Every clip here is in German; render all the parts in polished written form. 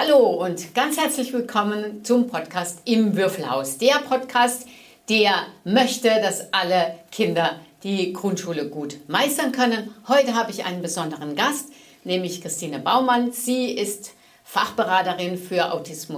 Hallo und ganz herzlich willkommen zum Podcast im Würfelhaus. Der Podcast, der möchte, dass alle Kinder die Grundschule gut meistern können. Heute habe ich einen besonderen Gast, nämlich Christine Baumann. Sie ist Fachberaterin für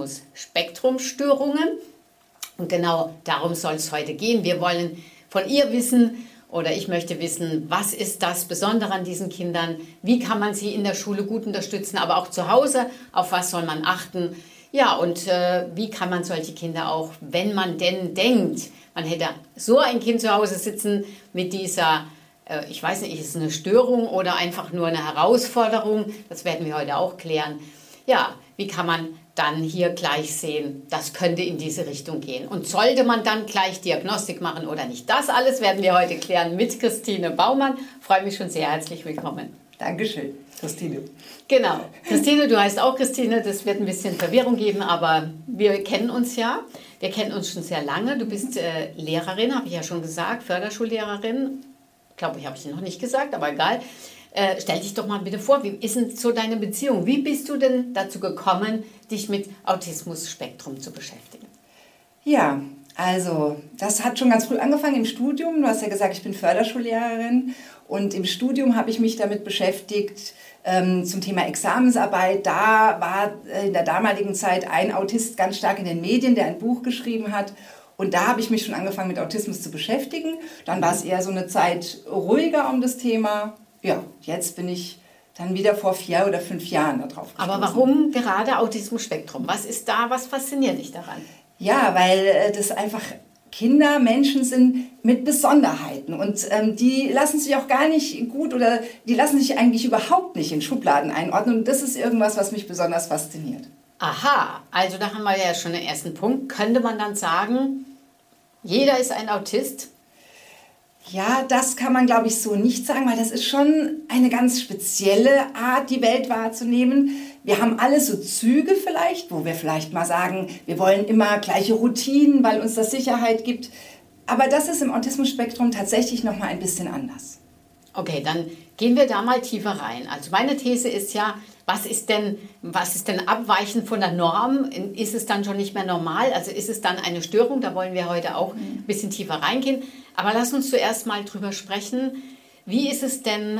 Autismus-Spektrum-Störungen. Und genau darum soll es heute gehen. Wir wollen von ihr wissen, oder ich möchte wissen, was ist das Besondere an diesen Kindern? Wie kann man sie in der Schule gut unterstützen, aber auch zu Hause? Auf was soll man achten? Ja, und wie kann man solche Kinder auch, wenn man denn denkt, man hätte so ein Kind zu Hause sitzen mit dieser, ich weiß nicht, ist es eine Störung oder einfach nur eine Herausforderung? Das werden wir heute auch klären. Ja, wie kann man dann hier gleich sehen, das könnte in diese Richtung gehen. Und sollte man dann gleich Diagnostik machen oder nicht? Das alles werden wir heute klären mit Christine Baumann. Freue mich schon sehr, herzlich willkommen. Dankeschön, Christine. Genau. Christine, du heißt auch Christine. Das wird ein bisschen Verwirrung geben, aber wir kennen uns ja. Wir kennen uns schon sehr lange. Du bist Lehrerin, habe ich ja schon gesagt, Förderschullehrerin. Glaube ich, habe ich noch nicht gesagt, aber egal. Stell dich doch mal bitte vor, wie ist denn so deine Beziehung? Wie bist du denn dazu gekommen, dich mit Autismus-Spektrum zu beschäftigen? Ja, also das hat schon ganz früh angefangen im Studium. Du hast ja gesagt, ich bin Förderschullehrerin und im Studium habe ich mich damit beschäftigt zum Thema Examensarbeit. Da war in der damaligen Zeit ein Autist ganz stark in den Medien, der ein Buch geschrieben hat. Und da habe ich mich schon angefangen mit Autismus zu beschäftigen. Dann war es eher so eine Zeit ruhiger um das Thema. Ja, jetzt bin ich dann wieder vor 4 oder 5 Jahren darauf gestoßen. Aber warum gerade Autismus-Spektrum? Was ist da, was fasziniert dich daran? Ja, weil das einfach Kinder, Menschen sind mit Besonderheiten und die lassen sich auch gar nicht gut oder die lassen sich eigentlich überhaupt nicht in Schubladen einordnen. Und das ist irgendwas, was mich besonders fasziniert. Aha, also da haben wir ja schon den ersten Punkt. Könnte man dann sagen, jeder ist ein Autist? Ja, das kann man, glaube ich, so nicht sagen, weil das ist schon eine ganz spezielle Art, die Welt wahrzunehmen. Wir haben alle so Züge vielleicht, wo wir vielleicht mal sagen, wir wollen immer gleiche Routinen, weil uns das Sicherheit gibt. Aber das ist im Autismus-Spektrum tatsächlich noch mal ein bisschen anders. Okay, dann gehen wir da mal tiefer rein. Also meine These ist ja, was ist denn abweichend von der Norm? Ist es dann schon nicht mehr normal? Also ist es dann eine Störung? Da wollen wir heute auch ein bisschen tiefer reingehen. Aber lass uns zuerst mal drüber sprechen. Wie ist es denn,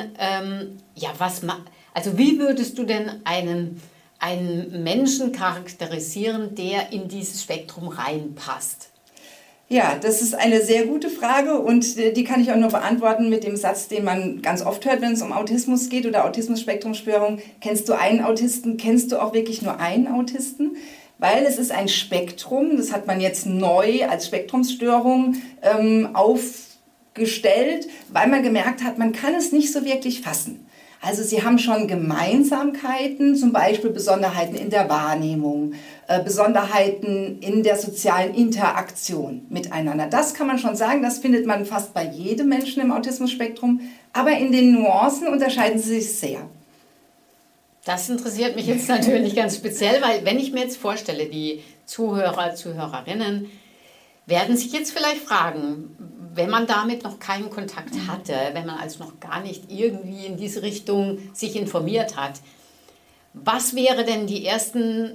wie würdest du denn einen Menschen charakterisieren, der in dieses Spektrum reinpasst? Ja, das ist eine sehr gute Frage und die kann ich auch nur beantworten mit dem Satz, den man ganz oft hört, wenn es um Autismus geht oder Autismus-Spektrum-Störung. Kennst du einen Autisten? Kennst du auch wirklich nur einen Autisten? Weil es ist ein Spektrum, das hat man jetzt neu als Spektrumsstörung aufgestellt, weil man gemerkt hat, man kann es nicht so wirklich fassen. Also sie haben schon Gemeinsamkeiten, zum Beispiel Besonderheiten in der Wahrnehmung, Besonderheiten in der sozialen Interaktion miteinander. Das kann man schon sagen, das findet man fast bei jedem Menschen im Autismus-Spektrum, aber in den Nuancen unterscheiden sie sich sehr. Das interessiert mich jetzt natürlich ganz speziell, weil wenn ich mir jetzt vorstelle, die Zuhörer, Zuhörerinnen werden sich jetzt vielleicht fragen, wenn man damit noch keinen Kontakt hatte, wenn man also noch gar nicht irgendwie in diese Richtung sich informiert hat, was wären denn die ersten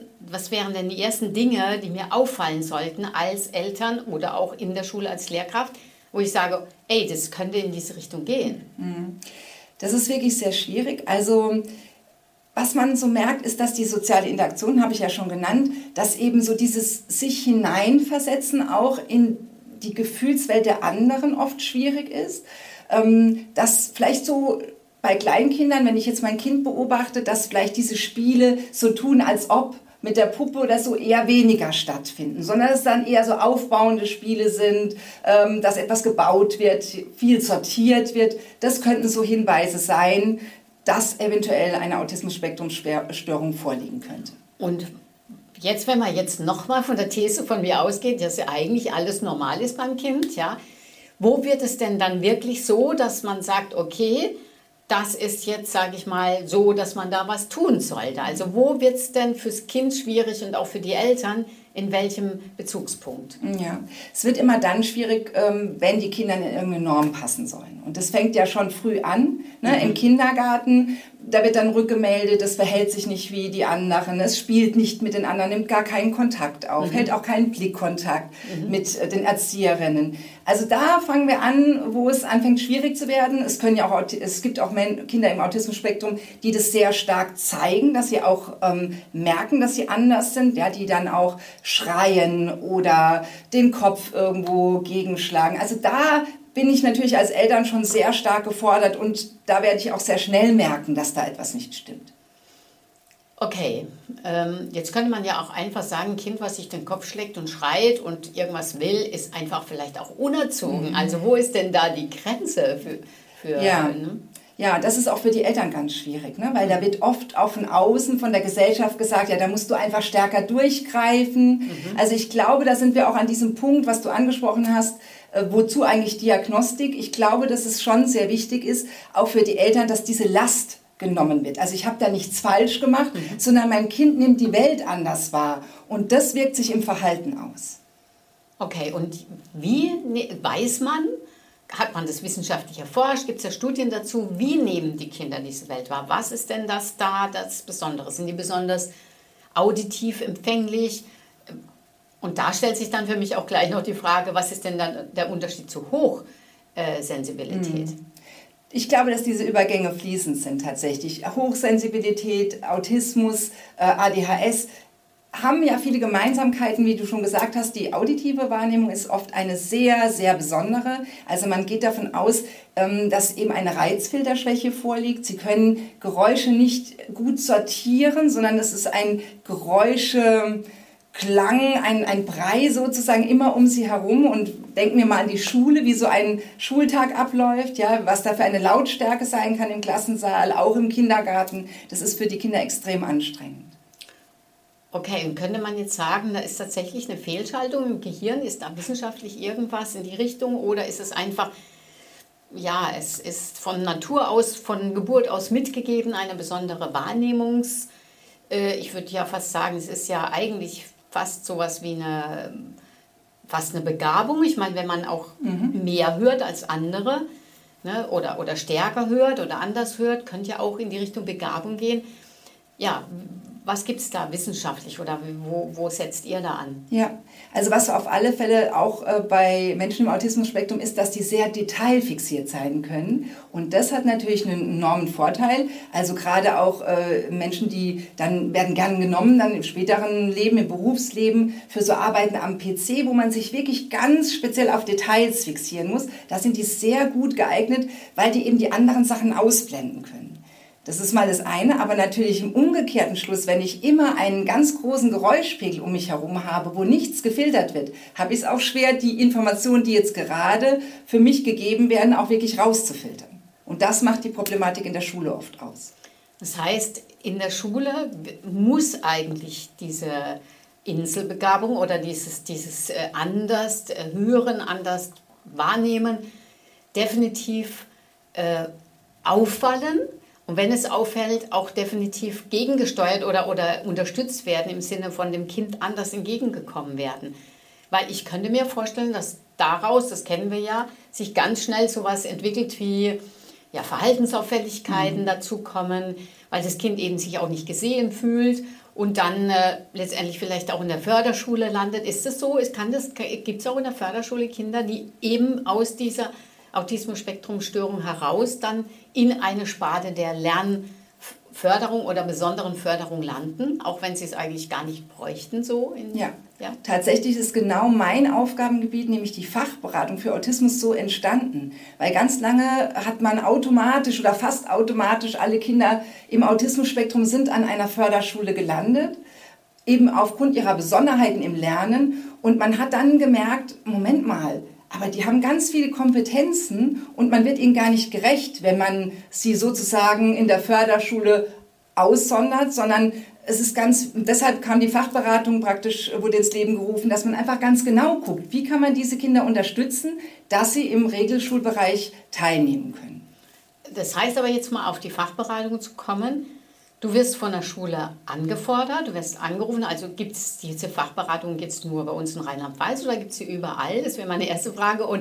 Dinge, die mir auffallen sollten als Eltern oder auch in der Schule als Lehrkraft, wo ich sage, ey, das könnte in diese Richtung gehen? Das ist wirklich sehr schwierig. Also was man so merkt, ist, dass die soziale Interaktion, habe ich ja schon genannt, dass eben so dieses sich hineinversetzen auch in die Gefühlswelt der anderen oft schwierig ist. Dass vielleicht so bei Kleinkindern, wenn ich jetzt mein Kind beobachte, dass vielleicht diese Spiele so tun, als ob mit der Puppe oder so eher weniger stattfinden, sondern dass es dann eher so aufbauende Spiele sind, dass etwas gebaut wird, viel sortiert wird. Das könnten so Hinweise sein, dass eventuell eine Autismus-Spektrum-Störung vorliegen könnte. Und jetzt, wenn man jetzt nochmal von der These von mir ausgeht, dass ja eigentlich alles normal ist beim Kind, ja, wo wird es denn dann wirklich so, dass man sagt, okay, das ist jetzt, sage ich mal, so, dass man da was tun sollte? Also wo wird es denn fürs Kind schwierig und auch für die Eltern, in welchem Bezugspunkt? Ja, es wird immer dann schwierig, wenn die Kinder in irgendeine Norm passen sollen. Und das fängt ja schon früh an, ne? Im Kindergarten. da wird dann rückgemeldet, es verhält sich nicht wie die anderen, es spielt nicht mit den anderen, nimmt gar keinen Kontakt auf, hält auch keinen Blickkontakt mit den Erzieherinnen. Also da fangen wir an, wo es anfängt schwierig zu werden. Es gibt auch Kinder im Autismus-Spektrum, die das sehr stark zeigen, dass sie auch merken, dass sie anders sind, ja, die dann auch schreien oder den Kopf irgendwo gegenschlagen. Also da bin ich natürlich als Eltern schon sehr stark gefordert und da werde ich auch sehr schnell merken, dass da etwas nicht stimmt. Okay, jetzt könnte man ja auch einfach sagen, ein Kind, was sich den Kopf schlägt und schreit und irgendwas will, ist einfach vielleicht auch unerzogen. Also wo ist denn da die Grenze für ja. Ne? Ja, das ist auch für die Eltern ganz schwierig, ne? Weil da wird oft auch von außen, von der Gesellschaft gesagt, ja, da musst du einfach stärker durchgreifen. Also ich glaube, da sind wir auch an diesem Punkt, was du angesprochen hast, wozu eigentlich Diagnostik. Ich glaube, dass es schon sehr wichtig ist, auch für die Eltern, dass diese Last genommen wird. Also ich habe da nichts falsch gemacht, sondern mein Kind nimmt die Welt anders wahr. Und das wirkt sich im Verhalten aus. Okay, und wie weiß man, hat man das wissenschaftlich erforscht, gibt es ja Studien dazu, wie nehmen die Kinder diese Welt wahr? Was ist denn das Besondere? Sind die besonders auditiv empfänglich? Und da stellt sich dann für mich auch gleich noch die Frage, was ist denn dann der Unterschied zu Hochsensibilität? Ich glaube, dass diese Übergänge fließend sind tatsächlich. Hochsensibilität, Autismus, ADHS haben ja viele Gemeinsamkeiten, wie du schon gesagt hast. Die auditive Wahrnehmung ist oft eine sehr, sehr besondere. Also man geht davon aus, dass eben eine Reizfilterschwäche vorliegt. Sie können Geräusche nicht gut sortieren, sondern es ist ein Geräuscheklang, ein Brei sozusagen immer um sie herum. Und denken wir mal an die Schule, wie so ein Schultag abläuft, ja, was da für eine Lautstärke sein kann im Klassensaal, auch im Kindergarten. Das ist für die Kinder extrem anstrengend. Okay, und könnte man jetzt sagen, da ist tatsächlich eine Fehlschaltung im Gehirn? Ist da wissenschaftlich irgendwas in die Richtung? Oder ist es einfach, ja, es ist von Natur aus, von Geburt aus mitgegeben, eine besondere ich würde ja fast sagen, es ist ja eigentlich fast sowas wie fast eine Begabung. Ich meine, wenn man auch mehr hört als andere, ne, oder stärker hört oder anders hört, könnte ja auch in die Richtung Begabung gehen. Ja, was gibt es da wissenschaftlich oder wo setzt ihr da an? Ja, also was auf alle Fälle auch bei Menschen im Autismus-Spektrum ist, dass die sehr detailfixiert sein können. Und das hat natürlich einen enormen Vorteil. Also gerade auch Menschen, die dann werden gern genommen, dann im späteren Leben, im Berufsleben, für so Arbeiten am PC, wo man sich wirklich ganz speziell auf Details fixieren muss. Da sind die sehr gut geeignet, weil die eben die anderen Sachen ausblenden können. Das ist mal das eine, aber natürlich im umgekehrten Schluss, wenn ich immer einen ganz großen Geräuschpegel um mich herum habe, wo nichts gefiltert wird, habe ich es auch schwer, die Informationen, die jetzt gerade für mich gegeben werden, auch wirklich rauszufiltern. Und das macht die Problematik in der Schule oft aus. Das heißt, in der Schule muss eigentlich diese Inselbegabung oder dieses anders hören, anders wahrnehmen definitiv auffallen. Und wenn es auffällt, auch definitiv gegengesteuert oder unterstützt werden, im Sinne von dem Kind anders entgegengekommen werden. Weil ich könnte mir vorstellen, dass daraus, das kennen wir ja, sich ganz schnell sowas entwickelt wie Verhaltensauffälligkeiten dazukommen, weil das Kind eben sich auch nicht gesehen fühlt und dann letztendlich vielleicht auch in der Förderschule landet. Ist das so? Gibt es auch in der Förderschule Kinder, die eben aus dieser Autismus-Spektrum-Störung heraus dann in eine Sparte der Lernförderung oder besonderen Förderung landen, auch wenn sie es eigentlich gar nicht bräuchten so? Ja, tatsächlich ist genau mein Aufgabengebiet, nämlich die Fachberatung für Autismus, so entstanden. Weil ganz lange hat man automatisch oder fast automatisch, alle Kinder im Autismus-Spektrum sind an einer Förderschule gelandet, eben aufgrund ihrer Besonderheiten im Lernen. Und man hat dann gemerkt, Moment mal, aber die haben ganz viele Kompetenzen und man wird ihnen gar nicht gerecht, wenn man sie sozusagen in der Förderschule aussondert, sondern deshalb kam die Fachberatung wurde ins Leben gerufen, dass man einfach ganz genau guckt, wie kann man diese Kinder unterstützen, dass sie im Regelschulbereich teilnehmen können. Das heißt aber jetzt mal auf die Fachberatung zu kommen, du wirst von der Schule angefordert, du wirst angerufen, also gibt es diese Fachberatung jetzt nur bei uns in Rheinland-Pfalz oder gibt es sie überall? Das wäre meine erste Frage. Und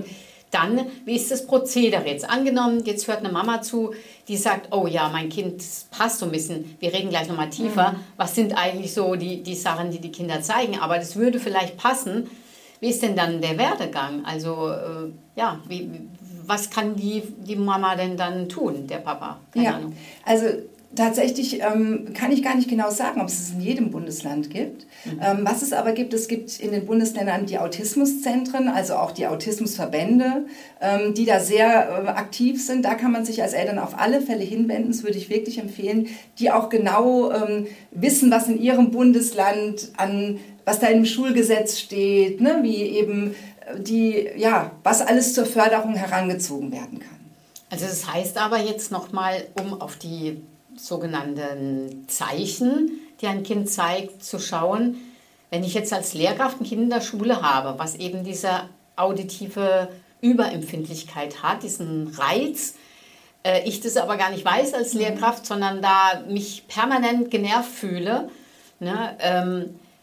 Dann, wie ist das Prozedere jetzt? Angenommen, jetzt hört eine Mama zu, die sagt, oh ja, mein Kind passt so ein bisschen, wir reden gleich nochmal tiefer, was sind eigentlich so die Sachen, die Kinder zeigen, aber das würde vielleicht passen. Wie ist denn dann der Werdegang? Also, ja, was kann die Mama denn dann tun, der Papa? Keine Ahnung. Also tatsächlich kann ich gar nicht genau sagen, ob es in jedem Bundesland gibt. Was es aber gibt, es gibt in den Bundesländern die Autismuszentren, also auch die Autismusverbände, die da sehr aktiv sind. Da kann man sich als Eltern auf alle Fälle hinwenden, das würde ich wirklich empfehlen, die auch genau wissen, was in ihrem Bundesland was da im Schulgesetz steht, ne, wie eben was alles zur Förderung herangezogen werden kann. Also das heißt aber jetzt nochmal, um auf die sogenannten Zeichen, die ein Kind zeigt, zu schauen, wenn ich jetzt als Lehrkraft ein Kind in der Schule habe, was eben diese auditive Überempfindlichkeit hat, diesen Reiz, ich das aber gar nicht weiß als Lehrkraft, sondern da mich permanent genervt fühle, ne,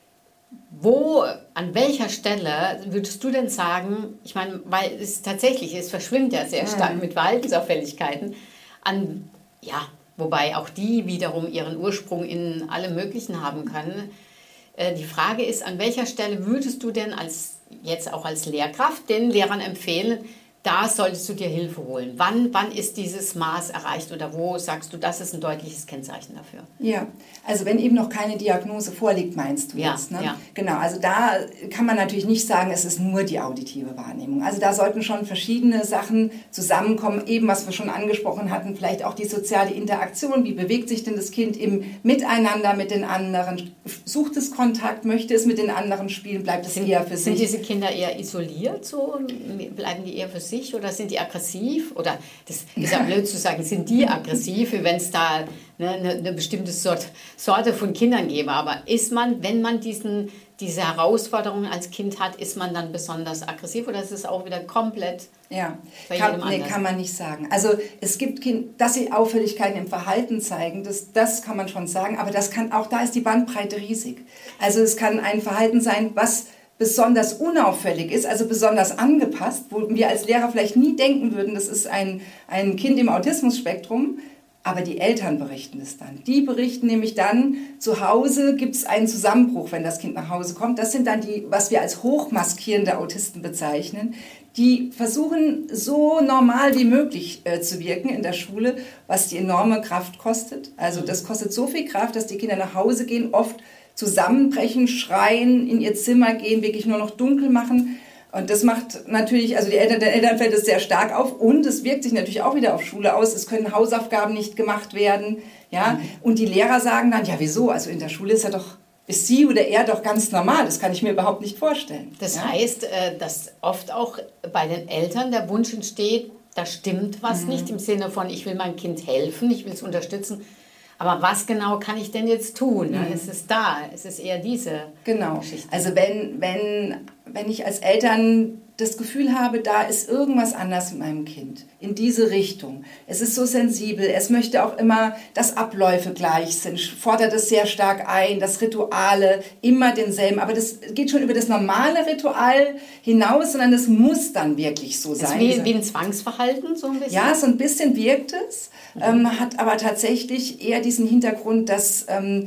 an welcher Stelle würdest du denn sagen, ich meine, weil es verschwimmt ja sehr stark mit Verhaltensauffälligkeiten, wobei auch die wiederum ihren Ursprung in allem Möglichen haben können. Die Frage ist, an welcher Stelle würdest du denn jetzt auch als Lehrkraft den Lehrern empfehlen, da solltest du dir Hilfe holen? Wann ist dieses Maß erreicht oder wo sagst du, das ist ein deutliches Kennzeichen dafür? Ja, also wenn eben noch keine Diagnose vorliegt, meinst du jetzt, ne? Ja. Genau, also da kann man natürlich nicht sagen, es ist nur die auditive Wahrnehmung. Also da sollten schon verschiedene Sachen zusammenkommen, eben was wir schon angesprochen hatten, vielleicht auch die soziale Interaktion, wie bewegt sich denn das Kind im Miteinander mit den anderen, sucht es Kontakt, möchte es mit den anderen spielen, bleibt es eher für sich? Sind diese Kinder eher isoliert, so bleiben die eher für sich? Oder sind die aggressiv? Oder, das ist ja blöd zu sagen, sind die aggressiv, wenn es da eine bestimmte Sorte von Kindern gäbe. Aber ist man, wenn man diese Herausforderungen als Kind hat, ist man dann besonders aggressiv oder ist es auch wieder komplett bei jedem anders? Kann man nicht sagen. Also es gibt Kinder, dass sie Auffälligkeiten im Verhalten zeigen, das kann man schon sagen, aber da ist die Bandbreite riesig. Also es kann ein Verhalten sein, was besonders unauffällig ist, also besonders angepasst, wo wir als Lehrer vielleicht nie denken würden, das ist ein Kind im Autismus-Spektrum, aber die Eltern berichten es dann. Die berichten nämlich dann, zu Hause gibt es einen Zusammenbruch, wenn das Kind nach Hause kommt. Das sind dann die, was wir als hochmaskierende Autisten bezeichnen, die versuchen, so normal wie möglich zu wirken in der Schule, was die enorme Kraft kostet. Also das kostet so viel Kraft, dass die Kinder nach Hause gehen, oft zusammenbrechen, schreien, in ihr Zimmer gehen, wirklich nur noch dunkel machen. Und das macht natürlich, also den Eltern fällt es sehr stark auf und es wirkt sich natürlich auch wieder auf Schule aus. Es können Hausaufgaben nicht gemacht werden. Ja? Und die Lehrer sagen dann, ja wieso, also in der Schule ist sie oder er doch ganz normal. Das kann ich mir überhaupt nicht vorstellen. Das heißt, dass oft auch bei den Eltern der Wunsch entsteht, da stimmt was nicht im Sinne von, ich will meinem Kind helfen, ich will es unterstützen. Aber was genau kann ich denn jetzt tun? Es ist da, es ist eher diese Geschichte. Also wenn ich als Eltern das Gefühl habe, da ist irgendwas anders mit meinem Kind, in diese Richtung. Es ist so sensibel, es möchte auch immer, dass Abläufe gleich sind, fordert es sehr stark ein, dass Rituale immer denselben, aber das geht schon über das normale Ritual hinaus, sondern das muss dann wirklich so sein. Ist wie ein Zwangsverhalten so ein bisschen? Ja, so ein bisschen wirkt es, hat aber tatsächlich eher diesen Hintergrund, dass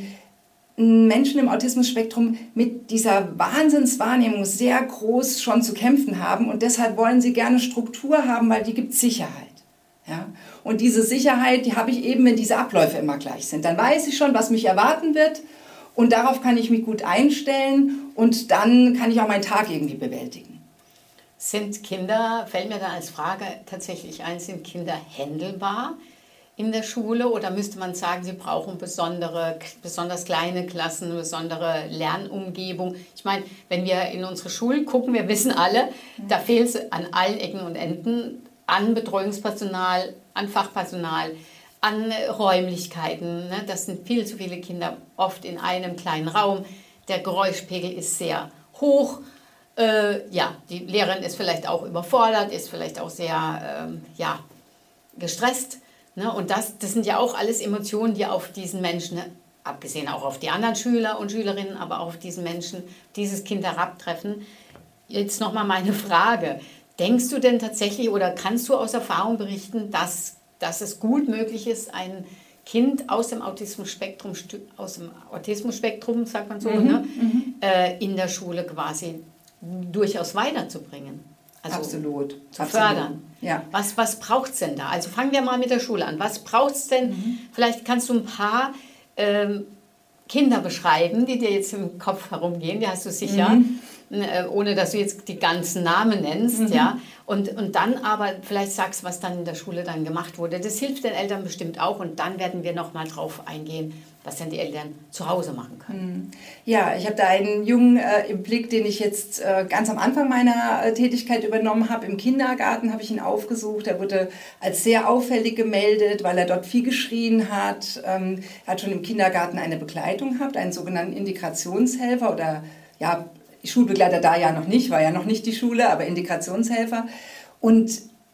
Menschen im Autismus-Spektrum mit dieser Wahnsinnswahrnehmung sehr groß schon zu kämpfen haben und deshalb wollen sie gerne Struktur haben, weil die gibt Sicherheit. Ja? Und diese Sicherheit, die habe ich eben, wenn diese Abläufe immer gleich sind. Dann weiß ich schon, was mich erwarten wird und darauf kann ich mich gut einstellen und dann kann ich auch meinen Tag irgendwie bewältigen. Sind Kinder, fällt mir da als Frage tatsächlich ein, sind Kinder händelbar in der Schule oder müsste man sagen, sie brauchen besonders kleine Klassen, besondere Lernumgebung? Ich meine, wenn wir in unsere Schulen gucken, wir wissen alle, da fehlt es an allen Ecken und Enden an Betreuungspersonal, an Fachpersonal, an Räumlichkeiten. Ne? Das sind viel zu viele Kinder oft in einem kleinen Raum. Der Geräuschpegel ist sehr hoch. Die Lehrerin ist vielleicht auch überfordert, ist vielleicht auch sehr gestresst. Ne? Und das sind ja auch alles Emotionen, die auf diesen Menschen, abgesehen auch auf die anderen Schüler und Schülerinnen, aber auch auf diesen Menschen, dieses Kind herabtreffen. Jetzt nochmal meine Frage. Denkst du denn tatsächlich oder kannst du aus Erfahrung berichten, dass es gut möglich ist, ein Kind aus dem Autismus-Spektrum, sagt man so, ne? In der Schule quasi durchaus weiterzubringen? Also absolut. Zu fördern. Ja. Was braucht es denn da? Also fangen wir mal mit der Schule an. Was braucht es denn? Vielleicht kannst du ein paar Kinder beschreiben, die dir jetzt im Kopf herumgehen, die hast du sicher, ohne dass du jetzt die ganzen Namen nennst, ja. Und dann aber vielleicht sagst, was dann in der Schule dann gemacht wurde. Das hilft den Eltern bestimmt auch und dann werden wir nochmal drauf eingehen, was dann die Eltern zu Hause machen können. Ja, ich habe da einen Jungen im Blick, den ich jetzt ganz am Anfang meiner Tätigkeit übernommen habe. Im Kindergarten habe ich ihn aufgesucht. Er wurde als sehr auffällig gemeldet, weil er dort viel geschrien hat. Er hat schon im Kindergarten eine Begleitung gehabt, einen sogenannten Integrationshelfer oder ja, Schulbegleiter da ja noch nicht, war ja noch nicht die Schule, aber Integrationshelfer. Und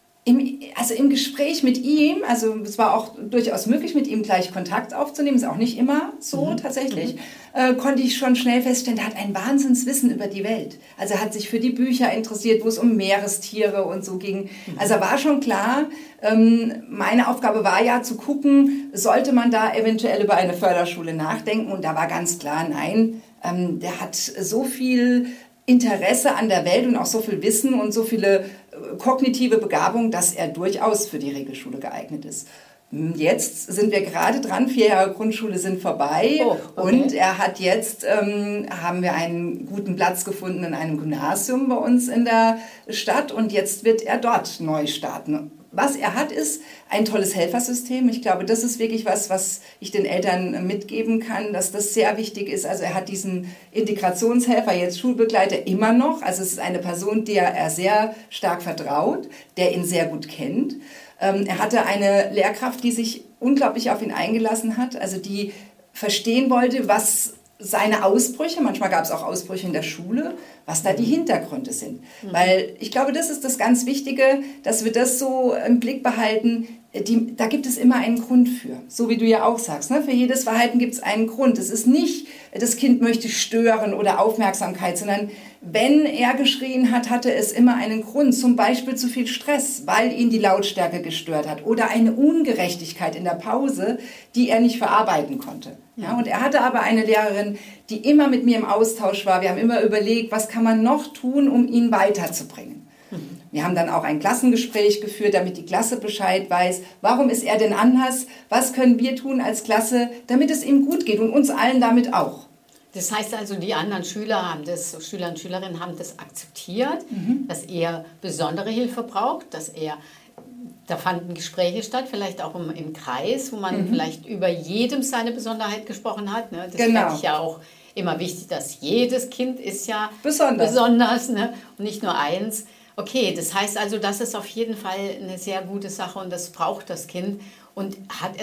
im Gespräch mit ihm, also es war auch durchaus möglich, mit ihm gleich Kontakt aufzunehmen, ist auch nicht immer so tatsächlich, konnte ich schon schnell feststellen, er hat ein Wahnsinnswissen über die Welt. Also er hat sich für die Bücher interessiert, wo es um Meerestiere und so ging. Also war schon klar, meine Aufgabe war ja zu gucken, sollte man da eventuell über eine Förderschule nachdenken und da war ganz klar, nein, der hat so viel Interesse an der Welt und auch so viel Wissen und so viele kognitive Begabung, dass er durchaus für die Regelschule geeignet ist. Jetzt sind wir gerade dran, 4 Jahre Grundschule sind vorbei und er hat jetzt, haben wir einen guten Platz gefunden in einem Gymnasium bei uns in der Stadt und jetzt wird er dort neu starten. Was er hat, ist ein tolles Helfersystem. Ich glaube, das ist wirklich was ich den Eltern mitgeben kann, dass das sehr wichtig ist. Also er hat diesen Integrationshelfer, jetzt Schulbegleiter, immer noch. Also es ist eine Person, der er sehr stark vertraut, der ihn sehr gut kennt. Er hatte eine Lehrkraft, die sich unglaublich auf ihn eingelassen hat, also die verstehen wollte, was seine Ausbrüche, manchmal gab es auch Ausbrüche in der Schule, was da die Hintergründe sind. Weil ich glaube, das ist das ganz Wichtige, dass wir das so im Blick behalten. Da gibt es immer einen Grund für. So wie du ja auch sagst, ne? Für jedes Verhalten gibt es einen Grund. Es ist nicht, das Kind möchte stören oder Aufmerksamkeit, sondern wenn er geschrien hat, hatte es immer einen Grund. Zum Beispiel zu viel Stress, weil ihn die Lautstärke gestört hat. Oder eine Ungerechtigkeit in der Pause, die er nicht verarbeiten konnte. Ja, und er hatte aber eine Lehrerin, die immer mit mir im Austausch war. Wir haben immer überlegt, was kann man noch tun, um ihn weiterzubringen. Wir haben dann auch ein Klassengespräch geführt, damit die Klasse Bescheid weiß, warum ist er denn anders, was können wir tun als Klasse, damit es ihm gut geht und uns allen damit auch. Das heißt also, die anderen Schüler und Schülerinnen haben das akzeptiert, dass er besondere Hilfe braucht, da fanden Gespräche statt, vielleicht auch im Kreis, wo man vielleicht über jedem seine Besonderheit gesprochen hat. Ne? Das finde ich ja auch immer wichtig, dass jedes Kind ist ja besonders, ne? Und nicht nur eins. Okay, das heißt also, das ist auf jeden Fall eine sehr gute Sache und das braucht das Kind. Und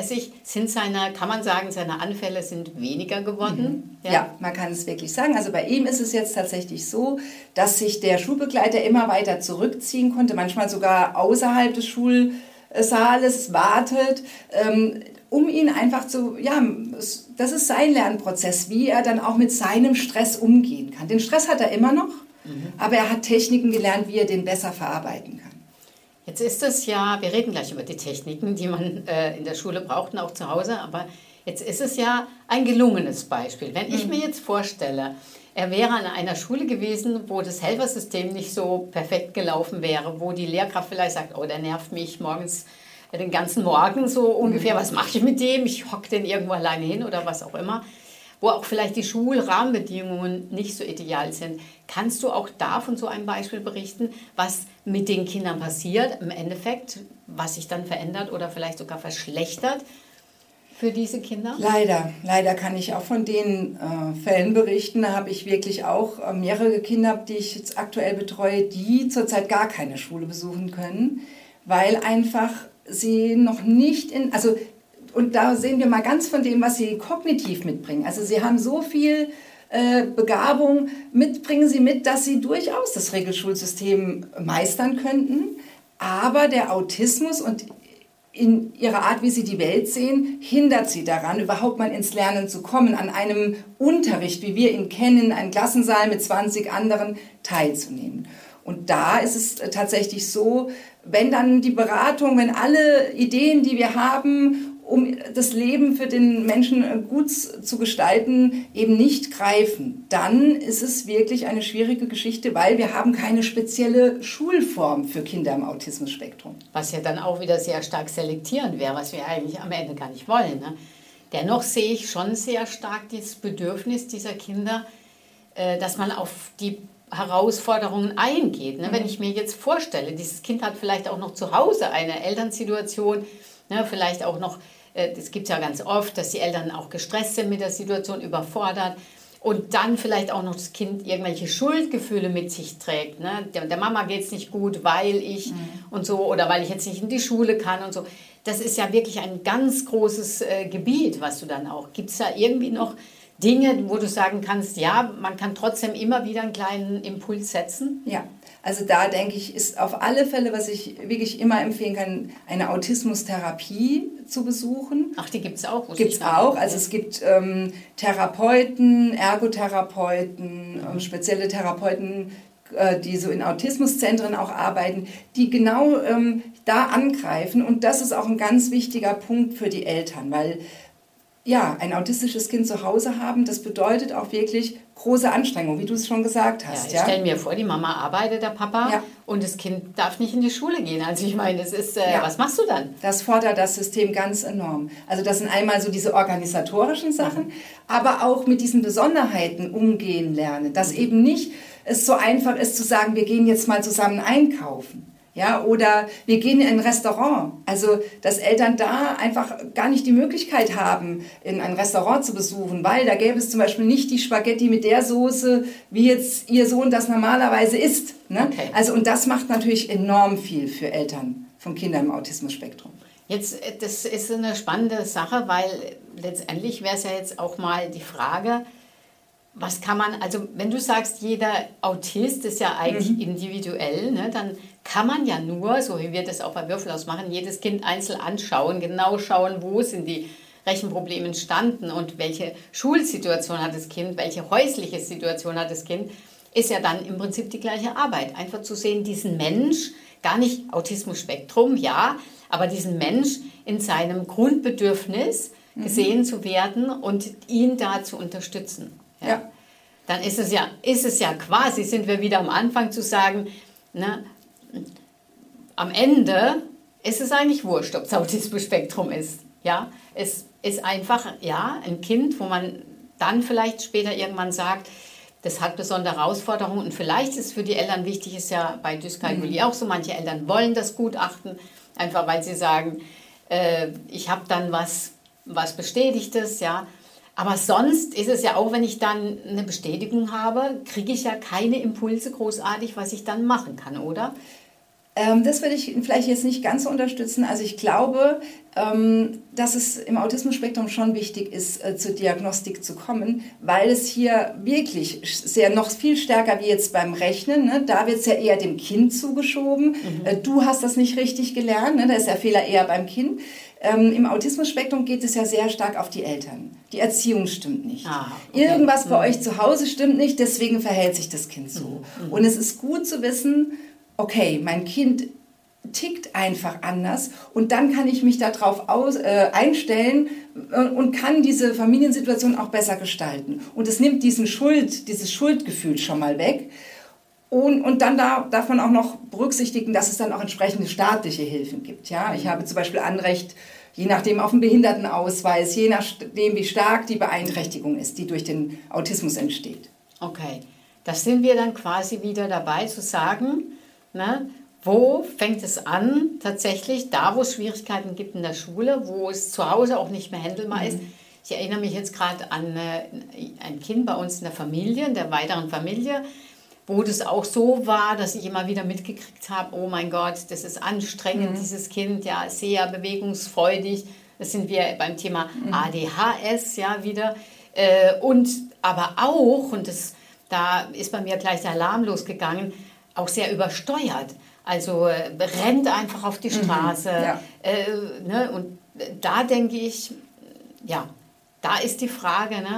kann man sagen, seine Anfälle sind weniger geworden? Ja, man kann es wirklich sagen. Also bei ihm ist es jetzt tatsächlich so, dass sich der Schulbegleiter immer weiter zurückziehen konnte, manchmal sogar außerhalb des Schulsaales wartet, um ihn einfach das ist sein Lernprozess, wie er dann auch mit seinem Stress umgehen kann. Den Stress hat er immer noch, aber er hat Techniken gelernt, wie er den besser verarbeiten kann. Jetzt ist es ja, wir reden gleich über die Techniken, die man in der Schule braucht und auch zu Hause, aber jetzt ist es ja ein gelungenes Beispiel. Wenn ich mir jetzt vorstelle, er wäre an einer Schule gewesen, wo das Helfersystem nicht so perfekt gelaufen wäre, wo die Lehrkraft vielleicht sagt, oh, der nervt mich morgens den ganzen Morgen so ungefähr, was mache ich mit dem? Ich hocke den irgendwo alleine hin oder was auch immer. Wo auch vielleicht die Schulrahmenbedingungen nicht so ideal sind. Kannst du auch da von so einem Beispiel berichten, was mit den Kindern passiert im Endeffekt, was sich dann verändert oder vielleicht sogar verschlechtert für diese Kinder? Leider kann ich auch von den Fällen berichten. Da habe ich wirklich auch mehrere Kinder, die ich jetzt aktuell betreue, die zurzeit gar keine Schule besuchen können, weil einfach sie noch nicht und da sehen wir mal ganz von dem, was sie kognitiv mitbringen. Also sie haben so viel Begabung, bringen sie mit, dass sie durchaus das Regelschulsystem meistern könnten. Aber der Autismus und in ihrer Art, wie sie die Welt sehen, hindert sie daran, überhaupt mal ins Lernen zu kommen, an einem Unterricht, wie wir ihn kennen, in einem Klassensaal mit 20 anderen teilzunehmen. Und da ist es tatsächlich so, wenn dann die Beratung, wenn alle Ideen, die wir haben, um das Leben für den Menschen gut zu gestalten, eben nicht greifen, dann ist es wirklich eine schwierige Geschichte, weil wir haben keine spezielle Schulform für Kinder im Autismus-Spektrum. Was ja dann auch wieder sehr stark selektierend wäre, was wir eigentlich am Ende gar nicht wollen. Ne? Dennoch sehe ich schon sehr stark das Bedürfnis dieser Kinder, dass man auf die Herausforderungen eingeht. Ne? Wenn ich mir jetzt vorstelle, dieses Kind hat vielleicht auch noch zu Hause eine Elternsituation, ne? Vielleicht auch noch, das gibt es ja ganz oft, dass die Eltern auch gestresst sind mit der Situation, überfordert und dann vielleicht auch noch das Kind irgendwelche Schuldgefühle mit sich trägt. Ne? Der Mama geht es nicht gut, weil ich und so, oder weil ich jetzt nicht in die Schule kann und so. Das ist ja wirklich ein ganz großes Gebiet, was du dann auch. Gibt es da irgendwie noch Dinge, wo du sagen kannst, ja, man kann trotzdem immer wieder einen kleinen Impuls setzen? Ja, also da denke ich, ist auf alle Fälle, was ich wirklich immer empfehlen kann, eine Autismustherapie zu besuchen. Ach, die gibt es auch? Gibt es auch. Also es gibt Therapeuten, Ergotherapeuten, spezielle Therapeuten, die so in Autismuszentren auch arbeiten, die genau da angreifen. Und das ist auch ein ganz wichtiger Punkt für die Eltern, weil ja, ein autistisches Kind zu Hause haben, das bedeutet auch wirklich große Anstrengung, wie du es schon gesagt hast. Ja, ich stelle mir vor, die Mama arbeitet, der Papa, und das Kind darf nicht in die Schule gehen. Also ich meine, das ist, was machst du dann? Das fordert das System ganz enorm. Also das sind einmal so diese organisatorischen Sachen, aber auch mit diesen Besonderheiten umgehen lernen. Dass eben nicht es so einfach ist zu sagen, wir gehen jetzt mal zusammen einkaufen. Ja, oder wir gehen in ein Restaurant. Also, dass Eltern da einfach gar nicht die Möglichkeit haben, in ein Restaurant zu besuchen, weil da gäbe es zum Beispiel nicht die Spaghetti mit der Soße, wie jetzt ihr Sohn das normalerweise isst. Ne? Okay. Also, und das macht natürlich enorm viel für Eltern von Kindern im Autismus-Spektrum. Jetzt, das ist eine spannende Sache, weil letztendlich wäre es ja jetzt auch mal die Frage, was kann man, also wenn du sagst, jeder Autist ist ja eigentlich individuell, ne, dann kann man ja nur, so wie wir das auch bei Würfelaus machen, jedes Kind einzeln anschauen, genau schauen, wo sind die Rechenprobleme entstanden und welche Schulsituation hat das Kind, welche häusliche Situation hat das Kind, ist ja dann im Prinzip die gleiche Arbeit. Einfach zu sehen, diesen Mensch, gar nicht Autismus-Spektrum, ja, aber diesen Mensch in seinem Grundbedürfnis gesehen zu werden und ihn da zu unterstützen. Ja. Dann ist es ja quasi, sind wir wieder am Anfang zu sagen, ne, am Ende ist es eigentlich wurscht, ob es Autismus-Spektrum ist. Ja? Es ist einfach ein Kind, wo man dann vielleicht später irgendwann sagt, das hat besondere Herausforderungen und vielleicht ist für die Eltern wichtig, ist ja bei Dyskalkulie auch so, manche Eltern wollen das Gutachten, einfach weil sie sagen, ich habe dann was Bestätigtes, ja. Aber sonst ist es ja auch, wenn ich dann eine Bestätigung habe, kriege ich ja keine Impulse großartig, was ich dann machen kann, oder? Das würde ich vielleicht jetzt nicht ganz so unterstützen. Also ich glaube, dass es im Autismus-Spektrum schon wichtig ist, zur Diagnostik zu kommen, weil es hier wirklich noch viel stärker wie jetzt beim Rechnen, ne? Da wird es ja eher dem Kind zugeschoben. Du hast das nicht richtig gelernt, ne? Da ist der Fehler eher beim Kind. Im Autismus-Spektrum geht es ja sehr stark auf die Eltern. Die Erziehung stimmt nicht. Okay. Irgendwas bei euch zu Hause stimmt nicht, deswegen verhält sich das Kind so. Und es ist gut zu wissen, okay, mein Kind tickt einfach anders und dann kann ich mich darauf einstellen und kann diese Familiensituation auch besser gestalten. Und es nimmt dieses Schuldgefühl schon mal weg. Und dann darf man auch noch berücksichtigen, dass es dann auch entsprechende staatliche Hilfen gibt. Ja? Ich habe zum Beispiel Anrecht, je nachdem auf den Behindertenausweis, je nachdem wie stark die Beeinträchtigung ist, die durch den Autismus entsteht. Okay, da sind wir dann quasi wieder dabei zu sagen, ne, wo fängt es an, tatsächlich da, wo es Schwierigkeiten gibt in der Schule, wo es zu Hause auch nicht mehr handelbar ist. Ich erinnere mich jetzt gerade an ein Kind bei uns in der Familie, in der weiteren Familie, wo das auch so war, dass ich immer wieder mitgekriegt habe, oh mein Gott, das ist anstrengend, dieses Kind, ja, sehr bewegungsfreudig. Das sind wir beim Thema ADHS, ja, wieder. Und aber auch, und da ist bei mir gleich der Alarm losgegangen, auch sehr übersteuert. Also rennt einfach auf die Straße. Ne? Und da denke ich, ja, da ist die Frage, ne?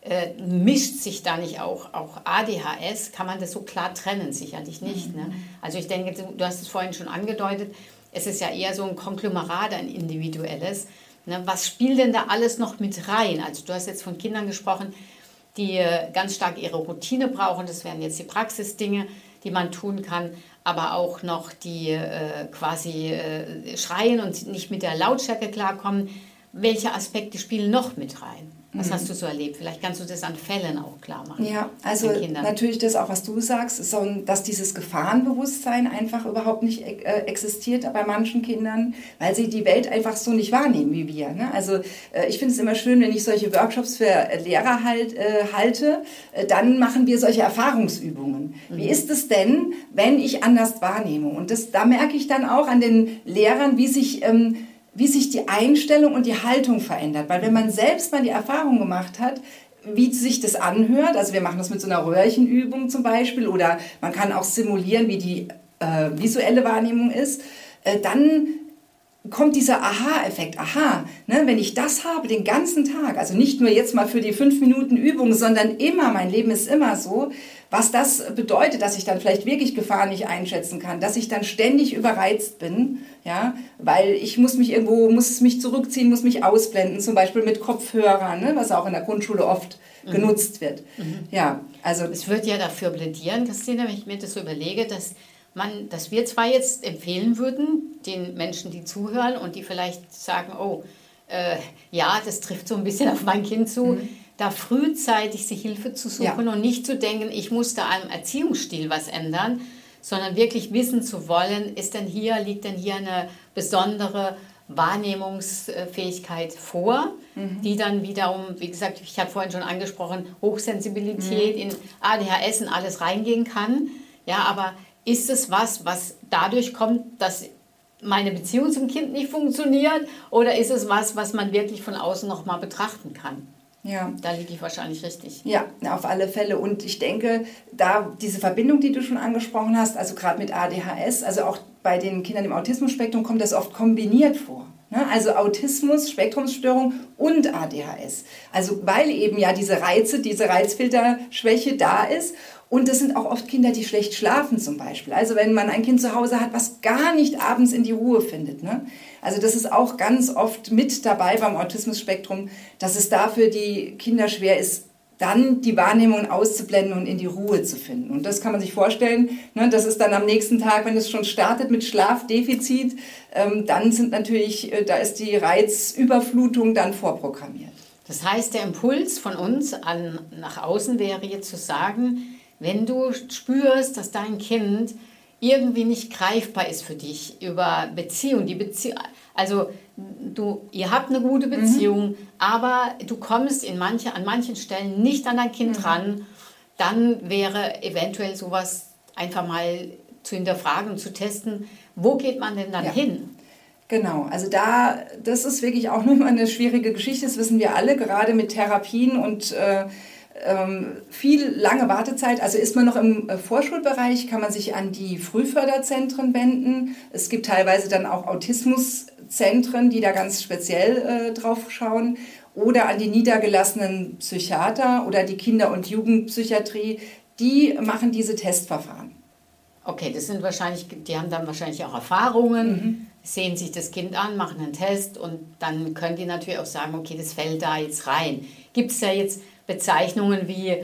mischt sich da nicht auch ADHS? Kann man das so klar trennen? Sicherlich nicht. Ne? Also ich denke, du hast es vorhin schon angedeutet, es ist ja eher so ein Konglomerat, ein individuelles. Ne? Was spielt denn da alles noch mit rein? Also du hast jetzt von Kindern gesprochen, die ganz stark ihre Routine brauchen. Das wären jetzt die Praxisdinge, die man tun kann, aber auch noch die quasi schreien und nicht mit der Lautstärke klarkommen. Welche Aspekte spielen noch mit rein? Was hast du so erlebt? Vielleicht kannst du das an Fällen auch klar machen. Ja, also natürlich das auch, was du sagst, ist so, dass dieses Gefahrenbewusstsein einfach überhaupt nicht existiert bei manchen Kindern, weil sie die Welt einfach so nicht wahrnehmen wie wir. Ne? Also ich finde es immer schön, wenn ich solche Workshops für Lehrer halte, dann machen wir solche Erfahrungsübungen. Wie ist es denn, wenn ich anders wahrnehme? Und da merke ich dann auch an den Lehrern, wie sich die Einstellung und die Haltung verändert. Weil wenn man selbst mal die Erfahrung gemacht hat, wie sich das anhört, also wir machen das mit so einer Röhrchenübung zum Beispiel, oder man kann auch simulieren, wie die visuelle Wahrnehmung ist, dann kommt dieser Aha-Effekt. Aha, ne, wenn ich das habe den ganzen Tag, also nicht nur jetzt mal für die 5 Minuten Übung, sondern immer, mein Leben ist immer so, was das bedeutet, dass ich dann vielleicht wirklich Gefahren nicht einschätzen kann, dass ich dann ständig überreizt bin, ja, weil ich muss mich zurückziehen, muss mich ausblenden, zum Beispiel mit Kopfhörern, ne, was auch in der Grundschule oft genutzt wird. Ja, also es wird ja dafür plädieren, Christine, wenn ich mir das so überlege, dass wir zwar jetzt empfehlen würden, den Menschen, die zuhören und die vielleicht sagen, ja, das trifft so ein bisschen auf mein Kind zu, da frühzeitig sich Hilfe zu suchen und nicht zu denken, ich muss da am Erziehungsstil was ändern, sondern wirklich wissen zu wollen, liegt denn hier eine besondere Wahrnehmungsfähigkeit vor, die dann wiederum, wie gesagt, ich habe vorhin schon angesprochen, Hochsensibilität in ADHS und alles reingehen kann. Ja, aber ist es was dadurch kommt, dass meine Beziehung zum Kind nicht funktioniert, oder ist es was man wirklich von außen noch mal betrachten kann? Ja. Da liege ich wahrscheinlich richtig. Ja, auf alle Fälle. Und ich denke, da diese Verbindung, die du schon angesprochen hast, also gerade mit ADHS, also auch bei den Kindern im Autismus-Spektrum kommt das oft kombiniert vor. Also Autismus, Spektrumsstörung und ADHS. Also weil eben ja diese Reizfilterschwäche da ist. Und das sind auch oft Kinder, die schlecht schlafen zum Beispiel. Also wenn man ein Kind zu Hause hat, was gar nicht abends in die Ruhe findet. Ne? Also das ist auch ganz oft mit dabei beim Autismus-Spektrum, dass es da für die Kinder schwer ist, dann die Wahrnehmung auszublenden und in die Ruhe zu finden. Und das kann man sich vorstellen, ne, das ist dann am nächsten Tag, wenn es schon startet mit Schlafdefizit, dann da ist die Reizüberflutung dann vorprogrammiert. Das heißt, der Impuls von uns nach außen wäre jetzt zu sagen, wenn du spürst, dass dein Kind irgendwie nicht greifbar ist für dich über Beziehung, also ihr habt eine gute Beziehung, aber du kommst an manchen Stellen nicht an dein Kind ran, dann wäre eventuell sowas einfach mal zu hinterfragen und zu testen, wo geht man denn dann hin? Genau, also das ist wirklich auch nochmal eine schwierige Geschichte, das wissen wir alle, gerade mit Therapien und viel lange Wartezeit. Also ist man noch im Vorschulbereich, kann man sich an die Frühförderzentren wenden. Es gibt teilweise dann auch Autismuszentren, die da ganz speziell drauf schauen. Oder an die niedergelassenen Psychiater oder die Kinder- und Jugendpsychiatrie, die machen diese Testverfahren. Okay, die haben dann wahrscheinlich auch Erfahrungen, sehen sich das Kind an, machen einen Test und dann können die natürlich auch sagen, okay, das fällt da jetzt rein. Gibt es ja jetzt Bezeichnungen wie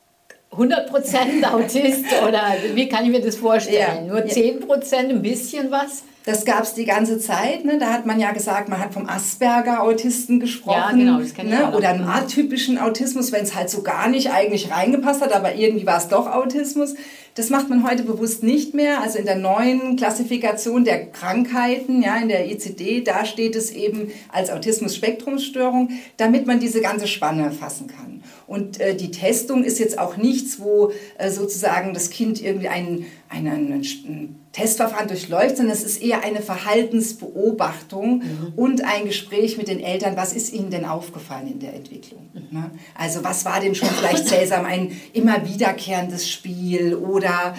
100% Autist oder wie kann ich mir das vorstellen? Nur 10%, ein bisschen was? Das gab es die ganze Zeit. Ne? Da hat man ja gesagt, man hat vom Asperger-Autisten gesprochen. Ja, genau, das kenne ich auch. Oder einem atypischen Autismus, wenn es halt so gar nicht eigentlich reingepasst hat, aber irgendwie war es doch Autismus. Das macht man heute bewusst nicht mehr. Also in der neuen Klassifikation der Krankheiten, ja, in der ICD, da steht es eben als Autismus-Spektrumsstörung, damit man diese ganze Spanne fassen kann. Und die Testung ist jetzt auch nichts, wo sozusagen das Kind irgendwie ein Testverfahren durchläuft, sondern es ist eher eine Verhaltensbeobachtung und ein Gespräch mit den Eltern, was ist ihnen denn aufgefallen in der Entwicklung. Ne? Also was war denn schon vielleicht seltsam, ein immer wiederkehrendes Spiel oder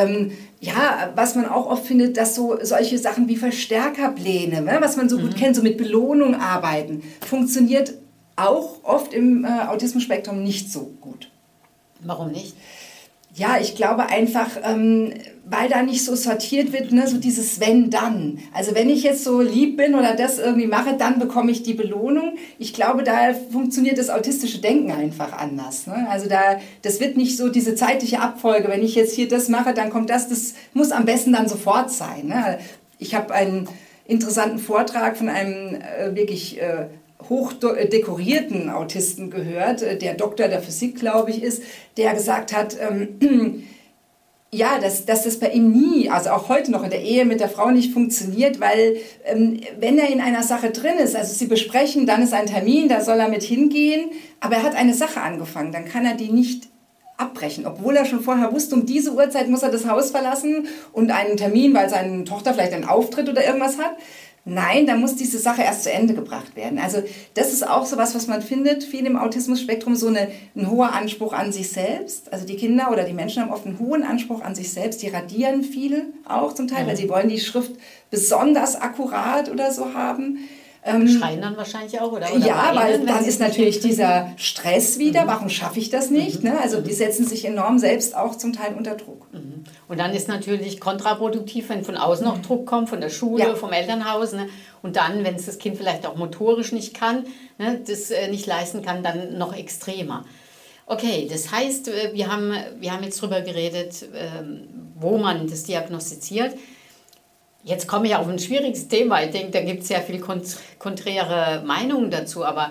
was man auch oft findet, dass solche Sachen wie Verstärkerpläne, ne, was man so gut kennt, so mit Belohnung arbeiten, funktioniert auch oft im Autismus-Spektrum nicht so gut. Warum nicht? Ja, ich glaube einfach, weil da nicht so sortiert wird, ne, so dieses wenn, dann. Also wenn ich jetzt so lieb bin oder das irgendwie mache, dann bekomme ich die Belohnung. Ich glaube, da funktioniert das autistische Denken einfach anders. Ne? Also das wird nicht so diese zeitliche Abfolge, wenn ich jetzt hier das mache, dann kommt das muss am besten dann sofort sein. Ne? Ich habe einen interessanten Vortrag von einem wirklich hoch dekorierten Autisten gehört, der Doktor der Physik, glaube ich, ist, der gesagt hat, ja, dass das bei ihm nie, also auch heute noch in der Ehe mit der Frau nicht funktioniert, weil wenn er in einer Sache drin ist, also sie besprechen, dann ist ein Termin, da soll er mit hingehen, aber er hat eine Sache angefangen, dann kann er die nicht abbrechen, obwohl er schon vorher wusste, um diese Uhrzeit muss er das Haus verlassen und einen Termin, weil seine Tochter vielleicht einen Auftritt oder irgendwas hat. Nein, da muss diese Sache erst zu Ende gebracht werden. Also das ist auch so was man findet, viel im Autismus-Spektrum, so ein hoher Anspruch an sich selbst. Also die Kinder oder die Menschen haben oft einen hohen Anspruch an sich selbst. Die radieren viel auch zum Teil, weil sie wollen die Schrift besonders akkurat oder so haben. Schreien dann wahrscheinlich auch, oder ja, weinen, weil dann ist natürlich dieser Stress wieder, warum schaffe ich das nicht? Ne? Also die setzen sich enorm selbst auch zum Teil unter Druck. Und dann ist natürlich kontraproduktiv, wenn von außen noch Druck kommt, von der Schule, vom Elternhaus. Ne? Und dann, wenn es das Kind vielleicht auch motorisch nicht kann, ne, das nicht leisten kann, dann noch extremer. Okay, das heißt, wir haben jetzt drüber geredet, wo man das diagnostiziert. Jetzt komme ich auf ein schwieriges Thema. Ich denke, da gibt es sehr viel konträre Meinungen dazu. Aber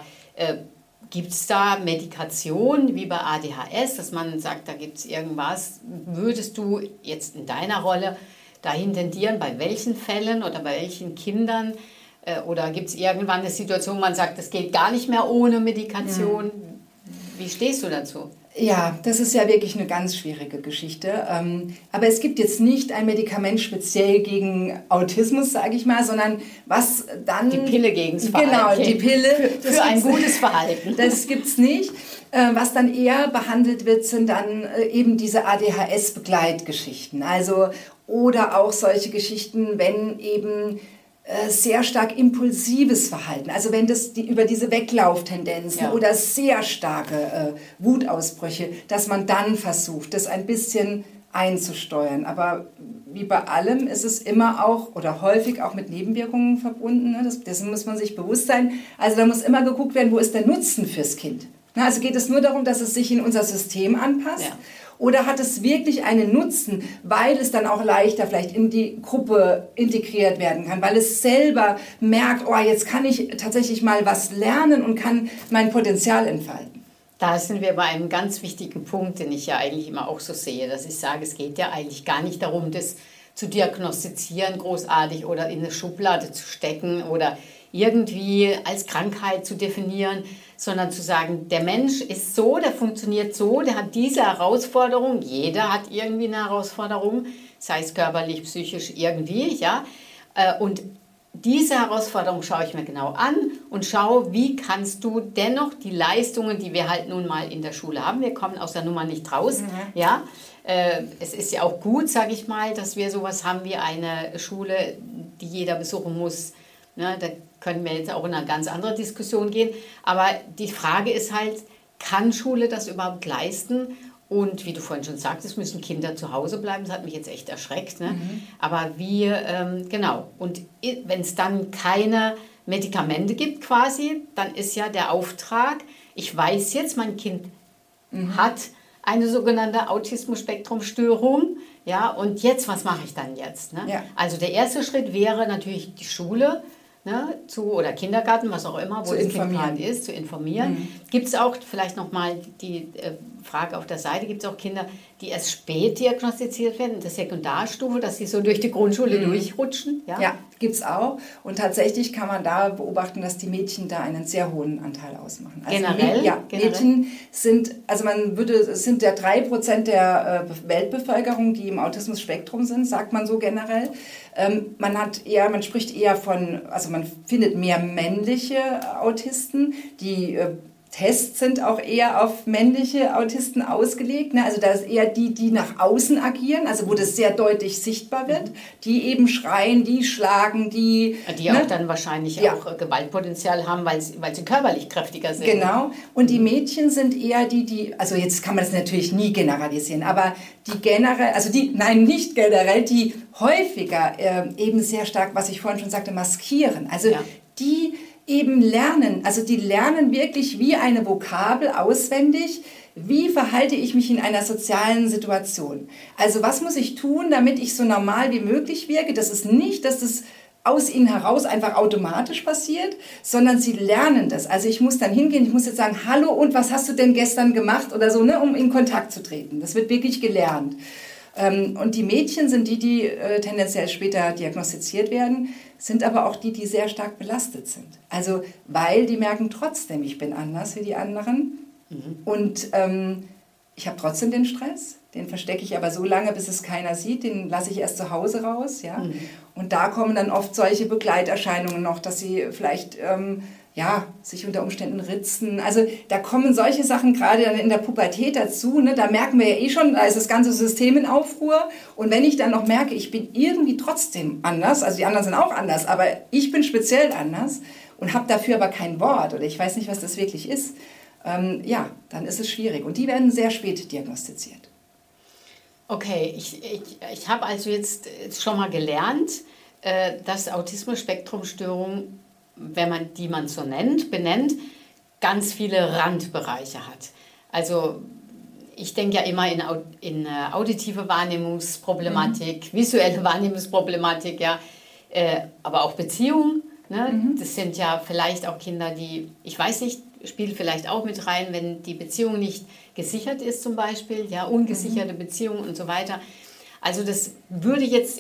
gibt es da Medikation wie bei ADHS, dass man sagt, da gibt es irgendwas? Würdest du jetzt in deiner Rolle dahin tendieren, bei welchen Fällen oder bei welchen Kindern? Oder gibt es irgendwann eine Situation, wo man sagt, das geht gar nicht mehr ohne Medikation? Wie stehst du dazu? Ja, das ist ja wirklich eine ganz schwierige Geschichte. Aber es gibt jetzt nicht ein Medikament speziell gegen Autismus, sage ich mal, sondern was dann... Die Pille gegen das Verhalten. Genau, die Pille. Für ein gutes Verhalten. Das gibt es nicht. Was dann eher behandelt wird, sind dann eben diese ADHS-Begleitgeschichten. Also, oder auch solche Geschichten, wenn eben sehr stark impulsives Verhalten, also wenn das über diese Weglauftendenzen oder sehr starke Wutausbrüche, dass man dann versucht, das ein bisschen einzusteuern. Aber wie bei allem ist es immer auch oder häufig auch mit Nebenwirkungen verbunden. Ne? Dessen muss man sich bewusst sein. Also da muss immer geguckt werden, wo ist der Nutzen fürs Kind. Na, also geht es nur darum, dass es sich in unser System anpasst? Ja. Oder hat es wirklich einen Nutzen, weil es dann auch leichter vielleicht in die Gruppe integriert werden kann, weil es selber merkt, oh, jetzt kann ich tatsächlich mal was lernen und kann mein Potenzial entfalten. Da sind wir bei einem ganz wichtigen Punkt, den ich ja eigentlich immer auch so sehe, dass ich sage, es geht ja eigentlich gar nicht darum, das zu diagnostizieren großartig oder in eine Schublade zu stecken oder irgendwie als Krankheit zu definieren, sondern zu sagen, der Mensch ist so, der funktioniert so, der hat diese Herausforderung, jeder hat irgendwie eine Herausforderung, sei es körperlich, psychisch, irgendwie, ja, und diese Herausforderung schaue ich mir genau an und schaue, wie kannst du dennoch die Leistungen, die wir halt nun mal in der Schule haben, wir kommen aus der Nummer nicht raus, ja, es ist ja auch gut, sage ich mal, dass wir sowas haben wie eine Schule, die jeder besuchen muss. Ne, da können wir jetzt auch in eine ganz andere Diskussion gehen. Aber die Frage ist halt, kann Schule das überhaupt leisten? Und wie du vorhin schon sagtest, müssen Kinder zu Hause bleiben. Das hat mich jetzt echt erschreckt. Ne? Aber wie, genau. Und wenn es dann keine Medikamente gibt quasi, dann ist ja der Auftrag, ich weiß jetzt, mein Kind hat eine sogenannte Autismus-Spektrum-Störung. Ja, und jetzt, was mache ich dann jetzt? Ne? Ja. Also der erste Schritt wäre natürlich die Schule, ne, oder Kindergarten, was auch immer, wo das Kind gerade ist, zu informieren. Gibt es auch, vielleicht nochmal die Frage auf der Seite, gibt es auch Kinder, die erst spät diagnostiziert werden, in der Sekundarstufe, dass sie so durch die Grundschule durchrutschen? Ja, gibt es auch. Und tatsächlich kann man da beobachten, dass die Mädchen da einen sehr hohen Anteil ausmachen. Also generell? Mädchen sind, also es sind ja 3% der Weltbevölkerung, die im Autismus-Spektrum sind, sagt man so generell. Man spricht eher von, also man findet mehr männliche Autisten, die Tests sind auch eher auf männliche Autisten ausgelegt. Ne? Also da ist eher die nach außen agieren, also wo das sehr deutlich sichtbar wird, die eben schreien, die schlagen, die auch dann wahrscheinlich auch Gewaltpotenzial haben, weil sie körperlich kräftiger sind. Genau. Und die Mädchen sind eher also jetzt kann man das natürlich nie generalisieren, aber nicht generell, die häufiger eben sehr stark, was ich vorhin schon sagte, maskieren. Also die eben lernen, also die lernen wirklich wie eine Vokabel auswendig, wie verhalte ich mich in einer sozialen Situation. Also was muss ich tun, damit ich so normal wie möglich wirke. Das ist nicht, dass das aus ihnen heraus einfach automatisch passiert, sondern sie lernen das. Also ich muss dann hingehen, ich muss jetzt sagen, hallo und was hast du denn gestern gemacht oder so, ne, um in Kontakt zu treten. Das wird wirklich gelernt. Und die Mädchen sind die tendenziell später diagnostiziert werden, sind aber auch die sehr stark belastet sind. Also weil die merken trotzdem, ich bin anders wie die anderen und ich habe trotzdem den Stress. Den verstecke ich aber so lange, bis es keiner sieht. Den lasse ich erst zu Hause raus. Ja? Und da kommen dann oft solche Begleiterscheinungen noch, dass sie vielleicht sich unter Umständen ritzen. Also da kommen solche Sachen gerade dann in der Pubertät dazu. Ne? Da merken wir ja eh schon, da ist das ganze System in Aufruhr. Und wenn ich dann noch merke, ich bin irgendwie trotzdem anders, also die anderen sind auch anders, aber ich bin speziell anders und habe dafür aber kein Wort oder ich weiß nicht, was das wirklich ist, dann ist es schwierig. Und die werden sehr spät diagnostiziert. Okay, ich habe also jetzt schon mal gelernt, dass Autismus-Spektrum-Störung, wenn man so benennt, ganz viele Randbereiche hat. Also ich denke ja immer in auditive Wahrnehmungsproblematik, visuelle Wahrnehmungsproblematik, aber auch Beziehungen. Ne? Das sind ja vielleicht auch Kinder, die, ich weiß nicht, spielt vielleicht auch mit rein, wenn die Beziehung nicht gesichert ist zum Beispiel, ungesicherte Beziehungen und so weiter. Also das würde jetzt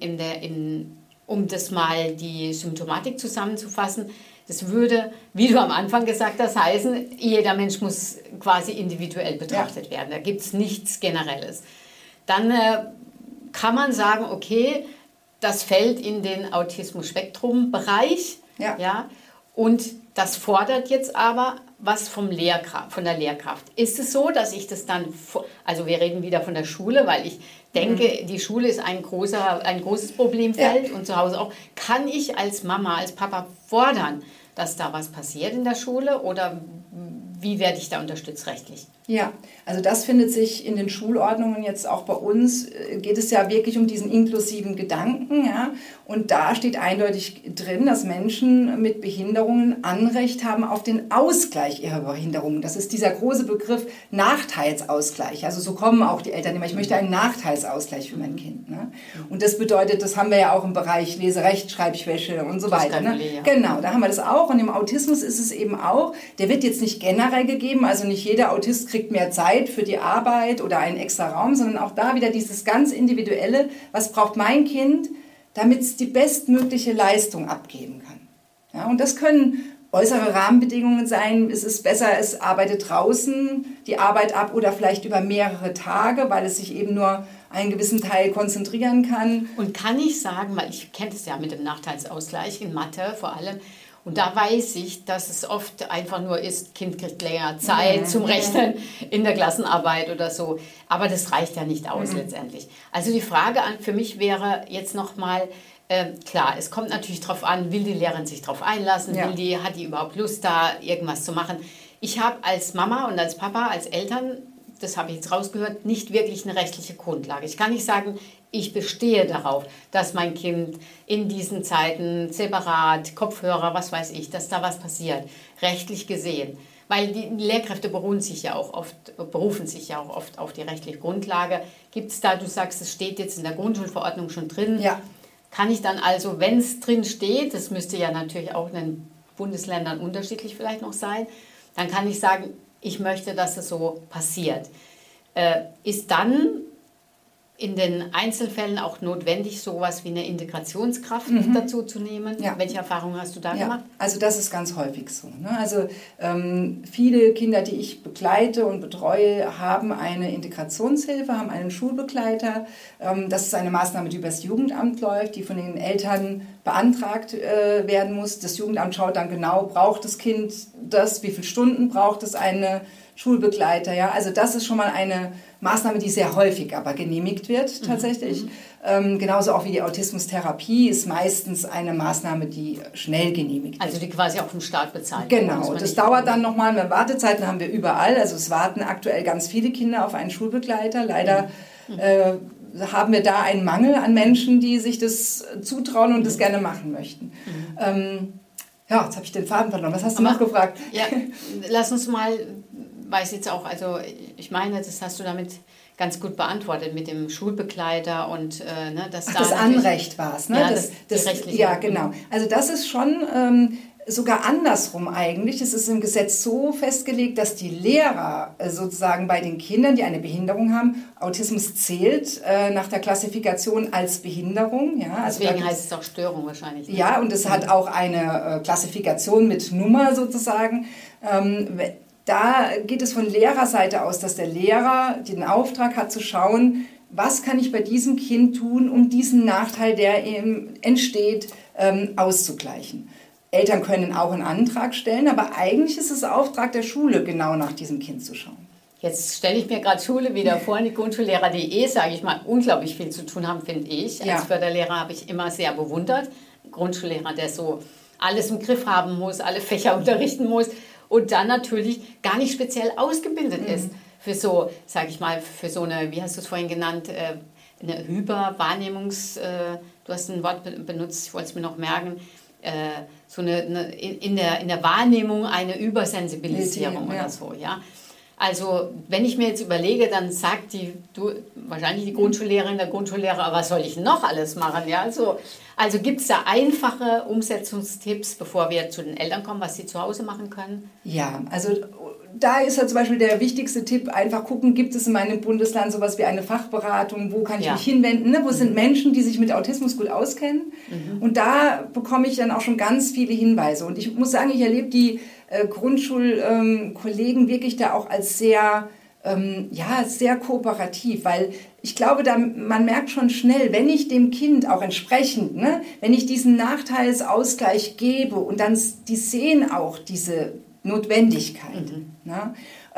um das mal die Symptomatik zusammenzufassen, das würde, wie du am Anfang gesagt hast, heißen, jeder Mensch muss quasi individuell betrachtet werden. Da gibt es nichts Generelles. Dann kann man sagen, okay, das fällt in den Autismus-Spektrum-Bereich. Und das fordert jetzt aber was von der Lehrkraft. Ist es so, dass ich das dann, also wir reden wieder von der Schule, weil ich denke, die Schule ist ein großes Problemfeld und zu Hause auch. Kann ich als Mama, als Papa fordern, dass da was passiert in der Schule oder wie werde ich da unterstützt rechtlich? Ja, also das findet sich in den Schulordnungen jetzt auch bei uns, geht es ja wirklich um diesen inklusiven Gedanken, und da steht eindeutig drin, dass Menschen mit Behinderungen Anrecht haben auf den Ausgleich ihrer Behinderungen. Das ist dieser große Begriff Nachteilsausgleich. Also so kommen auch die Eltern immer, ich möchte einen Nachteilsausgleich für mein Kind. Ne? Und das bedeutet, das haben wir ja auch im Bereich Leserechtschreibschwäche und so weiter. Ne? Genau, da haben wir das auch und im Autismus ist es eben auch, der wird jetzt nicht generell gegeben, also nicht jeder Autist kriegt mehr Zeit für die Arbeit oder einen extra Raum, sondern auch da wieder dieses ganz Individuelle, was braucht mein Kind, damit es die bestmögliche Leistung abgeben kann. Ja, und das können äußere Rahmenbedingungen sein, es ist besser, es arbeitet draußen die Arbeit ab oder vielleicht über mehrere Tage, weil es sich eben nur einen gewissen Teil konzentrieren kann. Und kann ich sagen, weil ich kenne es ja mit dem Nachteilsausgleich in Mathe vor allem, und da weiß ich, dass es oft einfach nur ist, Kind kriegt länger Zeit zum Rechnen in der Klassenarbeit oder so. Aber das reicht ja nicht aus letztendlich. Also die Frage für mich wäre jetzt nochmal, klar, es kommt natürlich darauf an, will die Lehrerin sich darauf einlassen, hat die überhaupt Lust da irgendwas zu machen. Ich habe als Mama und als Papa, als Eltern, das habe ich jetzt rausgehört, nicht wirklich eine rechtliche Grundlage. Ich kann nicht sagen, ich bestehe darauf, dass mein Kind in diesen Zeiten separat, Kopfhörer, was weiß ich, dass da was passiert, rechtlich gesehen. Weil die Lehrkräfte berufen sich ja auch oft auf die rechtliche Grundlage. Gibt es da, du sagst, es steht jetzt in der Grundschulverordnung schon drin. Ja. Kann ich dann also, wenn es drin steht, das müsste ja natürlich auch in den Bundesländern unterschiedlich vielleicht noch sein, dann kann ich sagen, ich möchte, dass es so passiert. Ist dann in den Einzelfällen auch notwendig, sowas wie eine Integrationskraft dazu zu nehmen? Ja. Welche Erfahrungen hast du da gemacht? Also das ist ganz häufig so. Ne? Also viele Kinder, die ich begleite und betreue, haben eine Integrationshilfe, haben einen Schulbegleiter. Das ist eine Maßnahme, die über das Jugendamt läuft, die von den Eltern beantragt werden muss. Das Jugendamt schaut dann genau, braucht das Kind das, wie viele Stunden braucht es eine Schulbegleiter. Ja? Also das ist schon mal eine Maßnahme, die sehr häufig aber genehmigt wird tatsächlich. Genauso auch wie die Autismustherapie ist meistens eine Maßnahme, die schnell genehmigt wird. Also die quasi auch vom Staat bezahlt wird. Genau, das dauert dann nochmal. Wartezeiten haben wir überall. Also es warten aktuell ganz viele Kinder auf einen Schulbegleiter. Leider haben wir da einen Mangel an Menschen, die sich das zutrauen und das gerne machen möchten. Ja, jetzt habe ich den Faden verloren. Was hast du noch gefragt? Ja, lass uns mal, weiß jetzt auch, also ich meine, das hast du damit ganz gut beantwortet mit dem Schulbegleiter und dass das Anrecht war es, ne? Ja, das rechtliche. Ja, genau. Also das ist schon sogar andersrum eigentlich. Es ist im Gesetz so festgelegt, dass die Lehrer sozusagen bei den Kindern, die eine Behinderung haben, Autismus zählt nach der Klassifikation als Behinderung. Ja, also deswegen heißt es auch Störung wahrscheinlich. Ne? Ja, und es hat auch eine Klassifikation mit Nummer sozusagen. Da geht es von Lehrerseite aus, dass der Lehrer den Auftrag hat zu schauen, was kann ich bei diesem Kind tun, um diesen Nachteil, der ihm entsteht, auszugleichen. Eltern können auch einen Antrag stellen, aber eigentlich ist es Auftrag der Schule, genau nach diesem Kind zu schauen. Jetzt stelle ich mir gerade Schule wieder vor, die Grundschullehrer, die sage ich mal, unglaublich viel zu tun haben, finde ich. Ja. Als Förderlehrer habe ich immer sehr bewundert. Grundschullehrer, der so alles im Griff haben muss, alle Fächer unterrichten muss und dann natürlich gar nicht speziell ausgebildet ist für so, sage ich mal, für so eine, wie hast du es vorhin genannt, eine Hyperwahrnehmungs, du hast ein Wort benutzt, ich wollte es mir noch merken, so in der Wahrnehmung eine Übersensibilisierung oder so, ja. Also wenn ich mir jetzt überlege, dann sagt wahrscheinlich die Grundschullehrerin, der Grundschullehrer, was soll ich noch alles machen? Ja, also gibt es da einfache Umsetzungstipps, bevor wir zu den Eltern kommen, was sie zu Hause machen können? Ja, also da ist ja zum Beispiel der wichtigste Tipp, einfach gucken, gibt es in meinem Bundesland sowas wie eine Fachberatung, wo kann ich mich hinwenden, ne? Wo sind Menschen, die sich mit Autismus gut auskennen? Und da bekomme ich dann auch schon ganz viele Hinweise. Und ich muss sagen, ich erlebe die Grundschulkollegen wirklich da auch als sehr kooperativ, weil ich glaube, man merkt schon schnell, wenn ich dem Kind auch entsprechend, ne, wenn ich diesen Nachteilsausgleich gebe und dann, die sehen auch diese Notwendigkeit. Ne?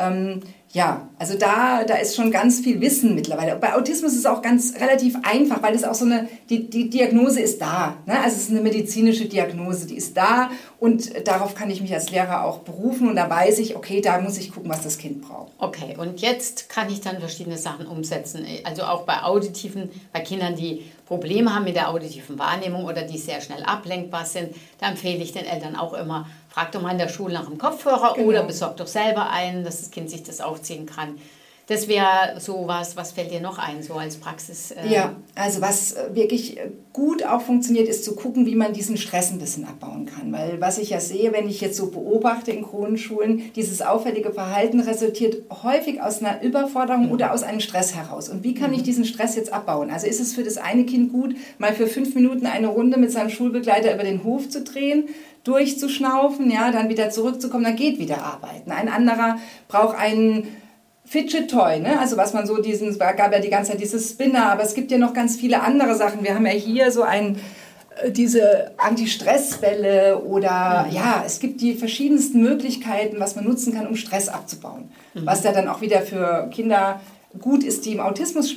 Also da ist schon ganz viel Wissen mittlerweile. Bei Autismus ist es auch relativ einfach, weil es auch so die Diagnose ist da. Ne? Also es ist eine medizinische Diagnose, die ist da und darauf kann ich mich als Lehrer auch berufen und da weiß ich, okay, da muss ich gucken, was das Kind braucht. Okay, und jetzt kann ich dann verschiedene Sachen umsetzen. Also auch bei Kindern, die Probleme haben mit der auditiven Wahrnehmung oder die sehr schnell ablenkbar sind, da empfehle ich den Eltern auch immer, frag doch mal in der Schule nach dem Kopfhörer oder besorg doch selber einen, dass das Kind sich das aufziehen kann. Das wäre so was fällt dir noch ein, so als Praxis? Ja, also was wirklich gut auch funktioniert, ist zu gucken, wie man diesen Stress ein bisschen abbauen kann. Weil was ich ja sehe, wenn ich jetzt so beobachte in Grundschulen, dieses auffällige Verhalten resultiert häufig aus einer Überforderung oder aus einem Stress heraus. Und wie kann ich diesen Stress jetzt abbauen? Also ist es für das eine Kind gut, mal für 5 Minuten eine Runde mit seinem Schulbegleiter über den Hof zu drehen, durchzuschnaufen, ja, dann wieder zurückzukommen, dann geht wieder arbeiten. Ein anderer braucht einen Fidget Toy, ne? Also was man so gab ja die ganze Zeit dieses Spinner, aber es gibt ja noch ganz viele andere Sachen. Wir haben ja hier so diese Anti-Stress-Bälle oder es gibt die verschiedensten Möglichkeiten, was man nutzen kann, um Stress abzubauen. Was da dann auch wieder für Kinder gut ist, die im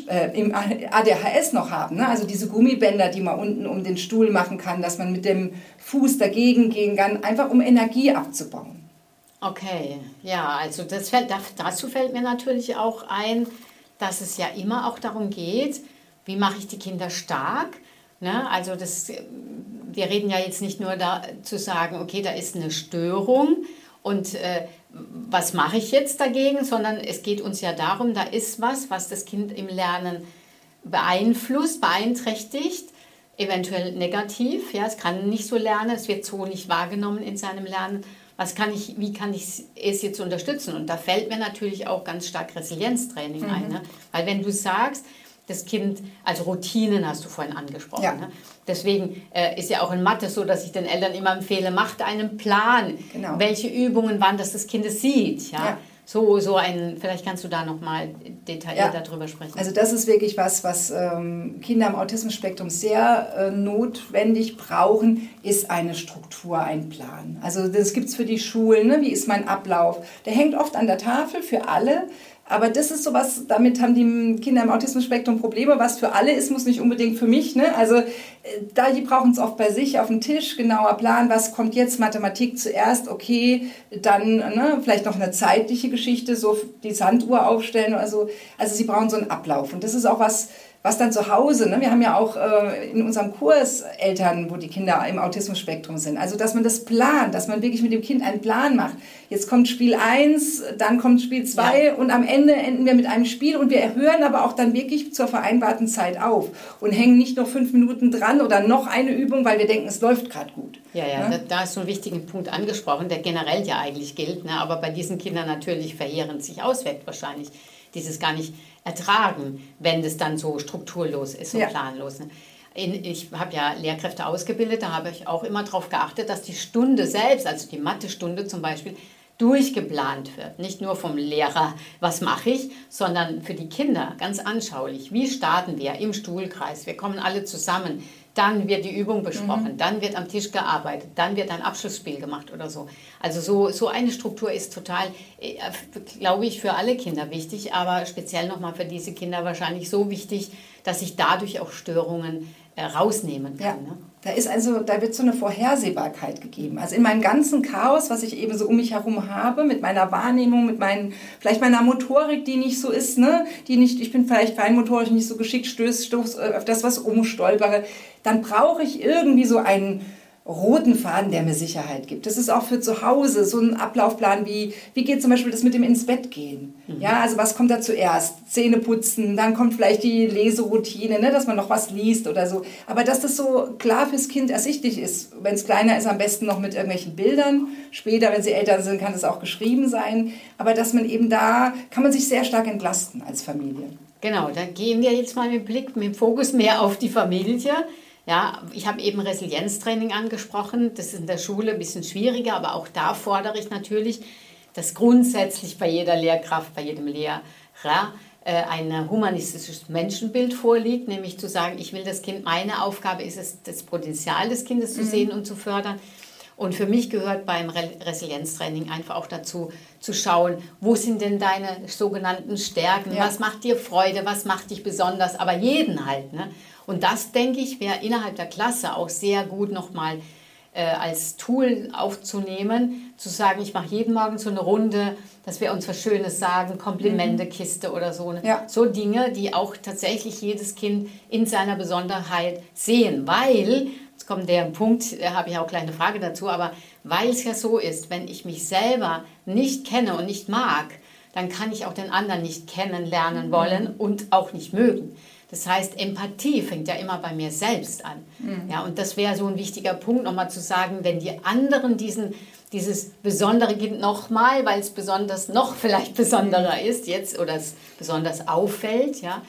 ADHS noch haben. Ne? Also diese Gummibänder, die man unten um den Stuhl machen kann, dass man mit dem Fuß dagegen gehen kann, einfach um Energie abzubauen. Okay, ja, also dazu fällt mir natürlich auch ein, dass es ja immer auch darum geht, wie mache ich die Kinder stark. Ne? Also wir reden ja jetzt nicht nur zu sagen, okay, da ist eine Störung und was mache ich jetzt dagegen, sondern es geht uns ja darum, da ist was das Kind im Lernen beeinflusst, beeinträchtigt, eventuell negativ. Ja, es kann nicht so lernen, es wird so nicht wahrgenommen in seinem Lernen. Wie kann ich es jetzt unterstützen? Und da fällt mir natürlich auch ganz stark Resilienztraining ein. Ne? Weil wenn du sagst, das Kind, also Routinen hast du vorhin angesprochen. Ja. Ne? Deswegen ist ja auch in Mathe so, dass ich den Eltern immer empfehle, macht einen Plan, Genau. welche Übungen, wann das Kind sieht. Ja? Vielleicht kannst du da nochmal detaillierter drüber sprechen. Also das ist wirklich was Kinder am Autismus-Spektrum sehr notwendig brauchen, ist eine Struktur, ein Plan. Also das gibt es für die Schulen, ne? Wie ist mein Ablauf? Der hängt oft an der Tafel für alle. Aber das ist sowas, damit haben die Kinder im Autismus-Spektrum Probleme. Was für alle ist, muss nicht unbedingt für mich. Ne? Also die brauchen es oft bei sich auf dem Tisch, genauer Plan, was kommt jetzt, Mathematik zuerst, okay, dann vielleicht noch eine zeitliche Geschichte, so die Sanduhr aufstellen oder so. Also sie brauchen so einen Ablauf. Und das ist auch was dann zu Hause, ne? Wir haben ja auch in unserem Kurs Eltern, wo die Kinder im Autismus-Spektrum sind. Also, dass man das plant, dass man wirklich mit dem Kind einen Plan macht. Jetzt kommt Spiel 1, dann kommt Spiel 2 und am Ende enden wir mit einem Spiel und wir hören aber auch dann wirklich zur vereinbarten Zeit auf und hängen nicht noch 5 Minuten dran oder noch eine Übung, weil wir denken, es läuft gerade gut. Ja, ne? Da ist so ein wichtiger Punkt angesprochen, der generell ja eigentlich gilt, ne? Aber bei diesen Kindern natürlich verheerend sich auswirkt wahrscheinlich. Dieses gar nicht ertragen, wenn das dann so strukturlos ist und planlos. Ne? Ich habe ja Lehrkräfte ausgebildet, da habe ich auch immer darauf geachtet, dass die Stunde selbst, also die Mathestunde zum Beispiel, durchgeplant wird. Nicht nur vom Lehrer, was mache ich, sondern für die Kinder ganz anschaulich. Wie starten wir im Stuhlkreis? Wir kommen alle zusammen. Dann wird die Übung besprochen, dann wird am Tisch gearbeitet, dann wird ein Abschlussspiel gemacht oder so. Also so eine Struktur ist total, glaube ich, für alle Kinder wichtig, aber speziell nochmal für diese Kinder wahrscheinlich so wichtig, dass ich dadurch auch Störungen rausnehmen kann. Ja. Ne? Da wird so eine Vorhersehbarkeit gegeben. Also in meinem ganzen Chaos, was ich eben so um mich herum habe, mit meiner Wahrnehmung, mit vielleicht meiner Motorik, die nicht so ist, ne? Ich bin vielleicht feinmotorisch nicht so geschickt, stoß öfters was stolpere, dann brauche ich irgendwie so einen roten Faden, der mir Sicherheit gibt. Das ist auch für zu Hause so ein Ablaufplan wie geht zum Beispiel das mit dem ins Bett gehen. Ja, also was kommt da zuerst? Zähne putzen, dann kommt vielleicht die Leseroutine, ne, dass man noch was liest oder so. Aber dass das so klar fürs Kind ersichtlich ist. Wenn es kleiner ist, am besten noch mit irgendwelchen Bildern. Später, wenn sie älter sind, kann es auch geschrieben sein. Aber dass man eben kann man sich sehr stark entlasten als Familie. Genau, da gehen wir jetzt mal mit dem Fokus mehr auf die Familie. Ja, ich habe eben Resilienztraining angesprochen. Das ist in der Schule ein bisschen schwieriger, aber auch da fordere ich natürlich, dass grundsätzlich bei jeder Lehrkraft, bei jedem Lehrer ein humanistisches Menschenbild vorliegt, nämlich zu sagen, ich will das Kind, meine Aufgabe ist es, das Potenzial des Kindes zu sehen und zu fördern. Und für mich gehört beim Resilienztraining einfach auch dazu, zu schauen, wo sind denn deine sogenannten Stärken, was macht dir Freude, was macht dich besonders, aber jeden halt. Ne? Und das, denke ich, wäre innerhalb der Klasse auch sehr gut nochmal als Tool aufzunehmen, zu sagen, ich mache jeden Morgen so eine Runde, dass wir uns was Schönes sagen, Komplimente-Kiste oder so. Ja. So Dinge, die auch tatsächlich jedes Kind in seiner Besonderheit sehen, weil, jetzt kommt der Punkt, da habe ich auch gleich eine Frage dazu, aber weil es ja so ist, wenn ich mich selber nicht kenne und nicht mag, dann kann ich auch den anderen nicht kennenlernen wollen und auch nicht mögen. Das heißt, Empathie fängt ja immer bei mir selbst an. Ja, und das wäre so ein wichtiger Punkt, nochmal zu sagen, wenn die anderen dieses besondere Kind nochmal, weil es besonders noch vielleicht besonderer ist jetzt oder es besonders auffällt, ja,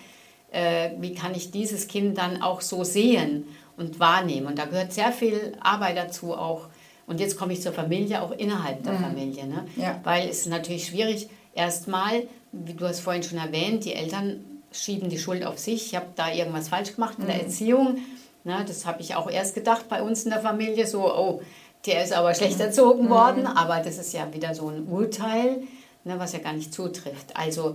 wie kann ich dieses Kind dann auch so sehen und wahrnehmen? Und da gehört sehr viel Arbeit dazu auch. Und jetzt komme ich zur Familie, auch innerhalb der Familie. Ne? Ja. Weil es ist natürlich schwierig, erstmal, wie du hast vorhin schon erwähnt, die Eltern schieben die Schuld auf sich. Ich habe da irgendwas falsch gemacht in der Erziehung. Na, das habe ich auch erst gedacht bei uns in der Familie. So, oh, der ist aber schlecht erzogen worden. Aber das ist ja wieder so ein Urteil, ne, was ja gar nicht zutrifft. Also,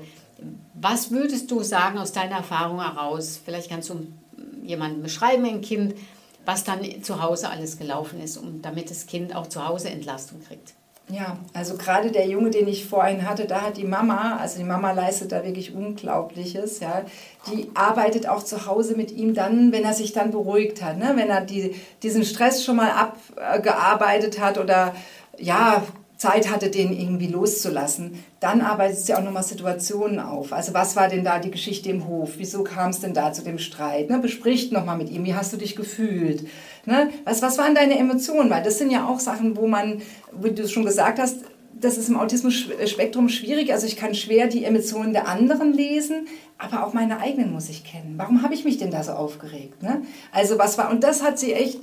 was würdest du sagen aus deiner Erfahrung heraus? Vielleicht kannst du jemanden beschreiben, ein Kind, was dann zu Hause alles gelaufen ist, damit das Kind auch zu Hause Entlastung kriegt. Ja, also gerade der Junge, den ich vorhin hatte, da hat die Mama leistet da wirklich Unglaubliches, ja. Die arbeitet auch zu Hause mit ihm dann, wenn er sich dann beruhigt hat, ne? Wenn er diesen Stress schon mal abgearbeitet hat oder ja, Zeit hatte, den irgendwie loszulassen, dann arbeitet sie auch nochmal Situationen auf. Also was war denn da die Geschichte im Hof? Wieso kam es denn da zu dem Streit? Ne? Bespricht nochmal mit ihm, wie hast du dich gefühlt? Ne? Was waren deine Emotionen? Weil das sind ja auch Sachen, wo man, wie du schon gesagt hast, das ist im Autismus-Spektrum schwierig. Also ich kann schwer die Emotionen der anderen lesen, aber auch meine eigenen muss ich kennen. Warum habe ich mich denn da so aufgeregt? Ne? Also was war, und das hat sie echt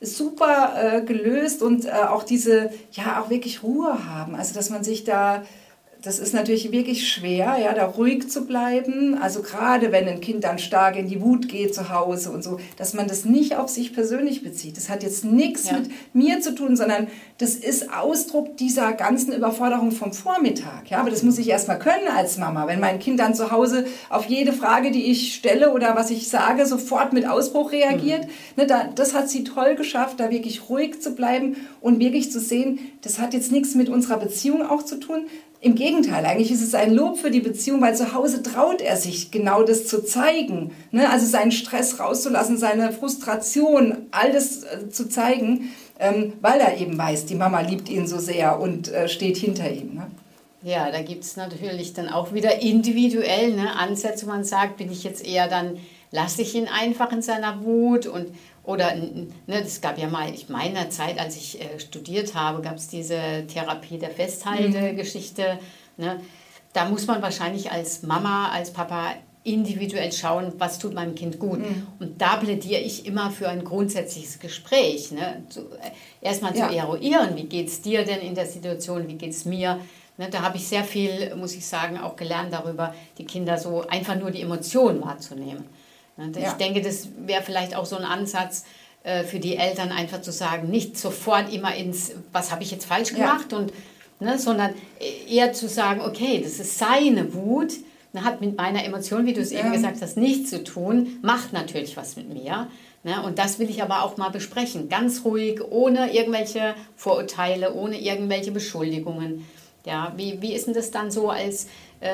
super gelöst und auch diese, ja, auch wirklich Ruhe haben. Also dass man sich da, das ist natürlich wirklich schwer, ja, da ruhig zu bleiben. Also gerade wenn ein Kind dann stark in die Wut geht zu Hause und so, dass man das nicht auf sich persönlich bezieht. Das hat jetzt nichts mit mir zu tun, sondern das ist Ausdruck dieser ganzen Überforderung vom Vormittag. Ja, aber das muss ich erstmal können als Mama. Wenn mein Kind dann zu Hause auf jede Frage, die ich stelle oder was ich sage, sofort mit Ausbruch reagiert, ne, das hat sie toll geschafft, da wirklich ruhig zu bleiben und wirklich zu sehen, das hat jetzt nichts mit unserer Beziehung auch zu tun. Im Gegenteil, eigentlich ist es ein Lob für die Beziehung, weil zu Hause traut er sich, genau das zu zeigen. Ne? Also seinen Stress rauszulassen, seine Frustration, all das zu zeigen, weil er eben weiß, die Mama liebt ihn so sehr und steht hinter ihm. Ne? Ja, da gibt es natürlich dann auch wieder individuell, ne, Ansätze, wo man sagt, bin ich jetzt eher dann, lasse ich ihn einfach in seiner Wut oder, ne, das gab ja mal, in meiner Zeit, als ich studiert habe, gab es diese Therapie der Festhaltegeschichte. Ne? Da muss man wahrscheinlich als Mama, als Papa individuell schauen, was tut meinem Kind gut. Und da plädiere ich immer für ein grundsätzliches Gespräch. Ne? Erstmal zu eruieren, wie geht es dir denn in der Situation, wie geht es mir? Ne, da habe ich sehr viel, muss ich sagen, auch gelernt darüber, die Kinder so einfach nur die Emotionen wahrzunehmen. Ich denke, das wäre vielleicht auch so ein Ansatz für die Eltern, einfach zu sagen, nicht sofort immer was habe ich jetzt falsch gemacht, sondern eher zu sagen, okay, das ist seine Wut, hat mit meiner Emotion, wie du es eben gesagt hast, nichts zu tun, macht natürlich was mit mir. Ne? Und das will ich aber auch mal besprechen, ganz ruhig, ohne irgendwelche Vorurteile, ohne irgendwelche Beschuldigungen. Ja, wie ist denn das dann so als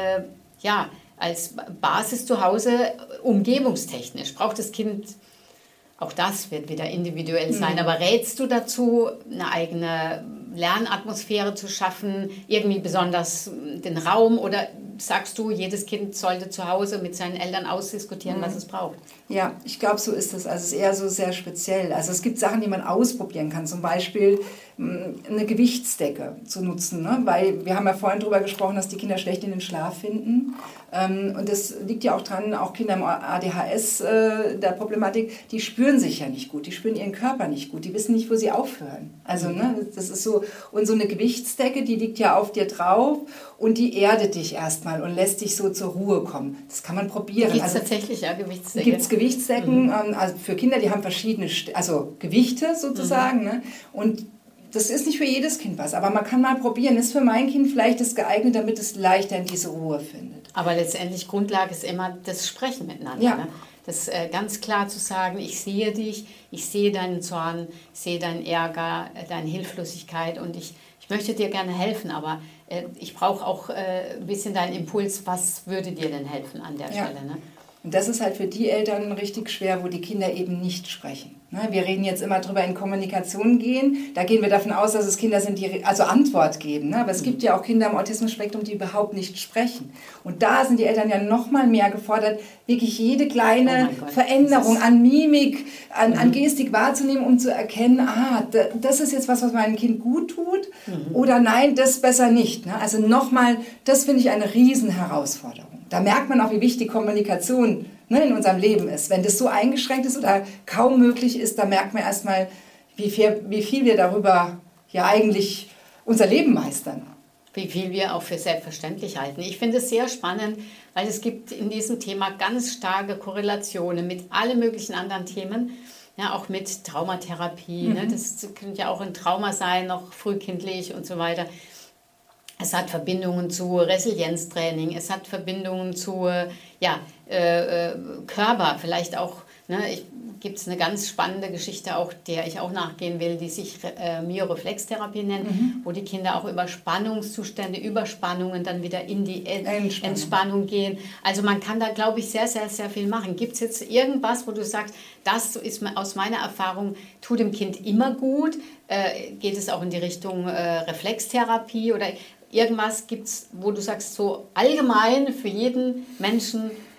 Basis zu Hause, umgebungstechnisch? Braucht das Kind, auch das wird wieder individuell sein, aber rätst du dazu, eine eigene Lernatmosphäre zu schaffen, irgendwie besonders den Raum, oder sagst du, jedes Kind sollte zu Hause mit seinen Eltern ausdiskutieren, was es braucht? Ja, ich glaube, so ist es. Also es ist eher so sehr speziell. Also es gibt Sachen, die man ausprobieren kann. Zum Beispiel eine Gewichtsdecke zu nutzen. Ne? Weil wir haben ja vorhin darüber gesprochen, dass die Kinder schlecht in den Schlaf finden. Und das liegt ja auch dran, auch Kinder im ADHS der Problematik, die spüren sich ja nicht gut. Die spüren ihren Körper nicht gut. Die wissen nicht, wo sie aufhören. Also ne, das ist so. Und so eine Gewichtsdecke, die liegt ja auf dir drauf und die erdet dich erstmal und lässt dich so zur Ruhe kommen. Das kann man probieren. Gibt es tatsächlich Gewichtsdecken? Gibt es Gewichtsdecken, also für Kinder, die haben verschiedene Gewichte sozusagen. Ne? Und das ist nicht für jedes Kind was, aber man kann mal probieren. Ist für mein Kind vielleicht das geeignet, damit es leichter in diese Ruhe findet. Aber letztendlich Grundlage ist immer das Sprechen miteinander. Ja. Ne? Das ganz klar zu sagen, ich sehe dich, ich sehe deinen Zorn, ich sehe deinen Ärger, deine Hilflosigkeit und ich möchte dir gerne helfen, aber ich brauche auch ein bisschen deinen Impuls, was würde dir denn helfen an der Stelle? Ne? Und das ist halt für die Eltern richtig schwer, wo die Kinder eben nicht sprechen. Wir reden jetzt immer drüber, in Kommunikation gehen. Da gehen wir davon aus, dass es Kinder sind, die also Antwort geben. Aber es gibt ja auch Kinder im Autismus-Spektrum, die überhaupt nicht sprechen. Und da sind die Eltern ja noch mal mehr gefordert, wirklich jede kleine Veränderung an Mimik, an Gestik wahrzunehmen, um zu erkennen, das ist jetzt was meinem Kind gut tut oder nein, das besser nicht. Also nochmal, das finde ich eine Riesenherausforderung. Da merkt man auch, wie wichtig Kommunikation in unserem Leben ist. Wenn das so eingeschränkt ist oder kaum möglich ist, da merkt man erstmal, wie viel wir darüber ja eigentlich unser Leben meistern. Wie viel wir auch für selbstverständlich halten. Ich finde es sehr spannend, weil es gibt in diesem Thema ganz starke Korrelationen mit allen möglichen anderen Themen, ja, auch mit Traumatherapie. Ne? Das könnte ja auch ein Trauma sein, noch frühkindlich und so weiter. Es hat Verbindungen zu Resilienztraining, es hat Verbindungen zu Körper, vielleicht auch, gibt es eine ganz spannende Geschichte, auch der ich auch nachgehen will, die sich Myoreflextherapie nennt, wo die Kinder auch über Spannungszustände, Überspannungen dann wieder in die Entspannung gehen. Also man kann da, glaube ich, sehr, sehr, sehr viel machen. Gibt es jetzt irgendwas, wo du sagst, das ist aus meiner Erfahrung, tut dem Kind immer gut? Geht es auch in die Richtung Reflextherapie oder irgendwas gibt es, wo du sagst, so allgemein für jeden Menschen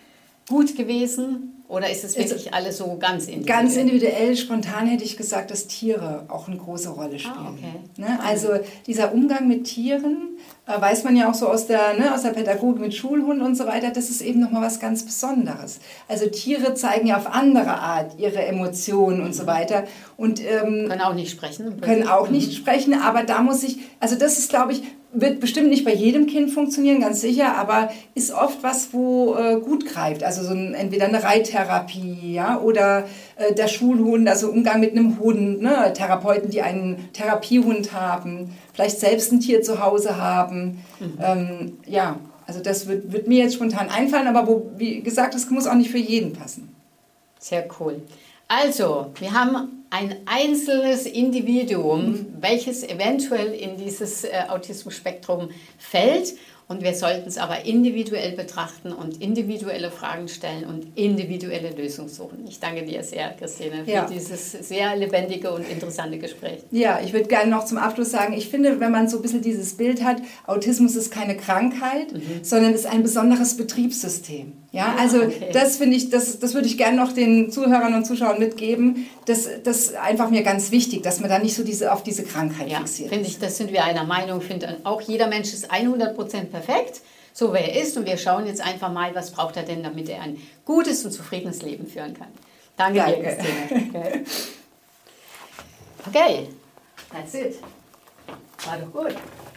gut gewesen? Oder ist es wirklich alles so ganz individuell? Ganz individuell, spontan hätte ich gesagt, dass Tiere auch eine große Rolle spielen. Okay. Ne? Also dieser Umgang mit Tieren, weiß man ja auch so aus der Pädagogik mit Schulhunden und so weiter, das ist eben nochmal was ganz Besonderes. Also Tiere zeigen ja auf andere Art ihre Emotionen und so weiter. Und, können auch nicht sprechen. Können auch nicht sprechen, aber da muss ich, also das ist, glaube ich, wird bestimmt nicht bei jedem Kind funktionieren, ganz sicher, aber ist oft was, wo gut greift. Also so entweder eine Reittherapie, ja, oder der Schulhund, also Umgang mit einem Hund, ne? Therapeuten, die einen Therapiehund haben, vielleicht selbst ein Tier zu Hause haben. Ja, also das wird mir jetzt spontan einfallen, aber wie gesagt, das muss auch nicht für jeden passen. Sehr cool. Also, wir haben ein einzelnes Individuum, welches eventuell in dieses Autismus-Spektrum fällt. Und wir sollten es aber individuell betrachten und individuelle Fragen stellen und individuelle Lösungen suchen. Ich danke dir sehr, Christine, für dieses sehr lebendige und interessante Gespräch. Ja, ich würde gerne noch zum Abschluss sagen, ich finde, wenn man so ein bisschen dieses Bild hat, Autismus ist keine Krankheit, sondern ist ein besonderes Betriebssystem. Ja, also das finde ich, das würde ich gerne noch den Zuhörern und Zuschauern mitgeben. Das ist einfach mir ganz wichtig, dass man da nicht so auf diese Krankheit fixiert. Finde ich, das sind wir einer Meinung. Ich finde auch, jeder Mensch ist 100% perfekt, so wie er ist. Und wir schauen jetzt einfach mal, was braucht er denn, damit er ein gutes und zufriedenes Leben führen kann. Danke dir, Christine. Okay, that's it. War doch gut.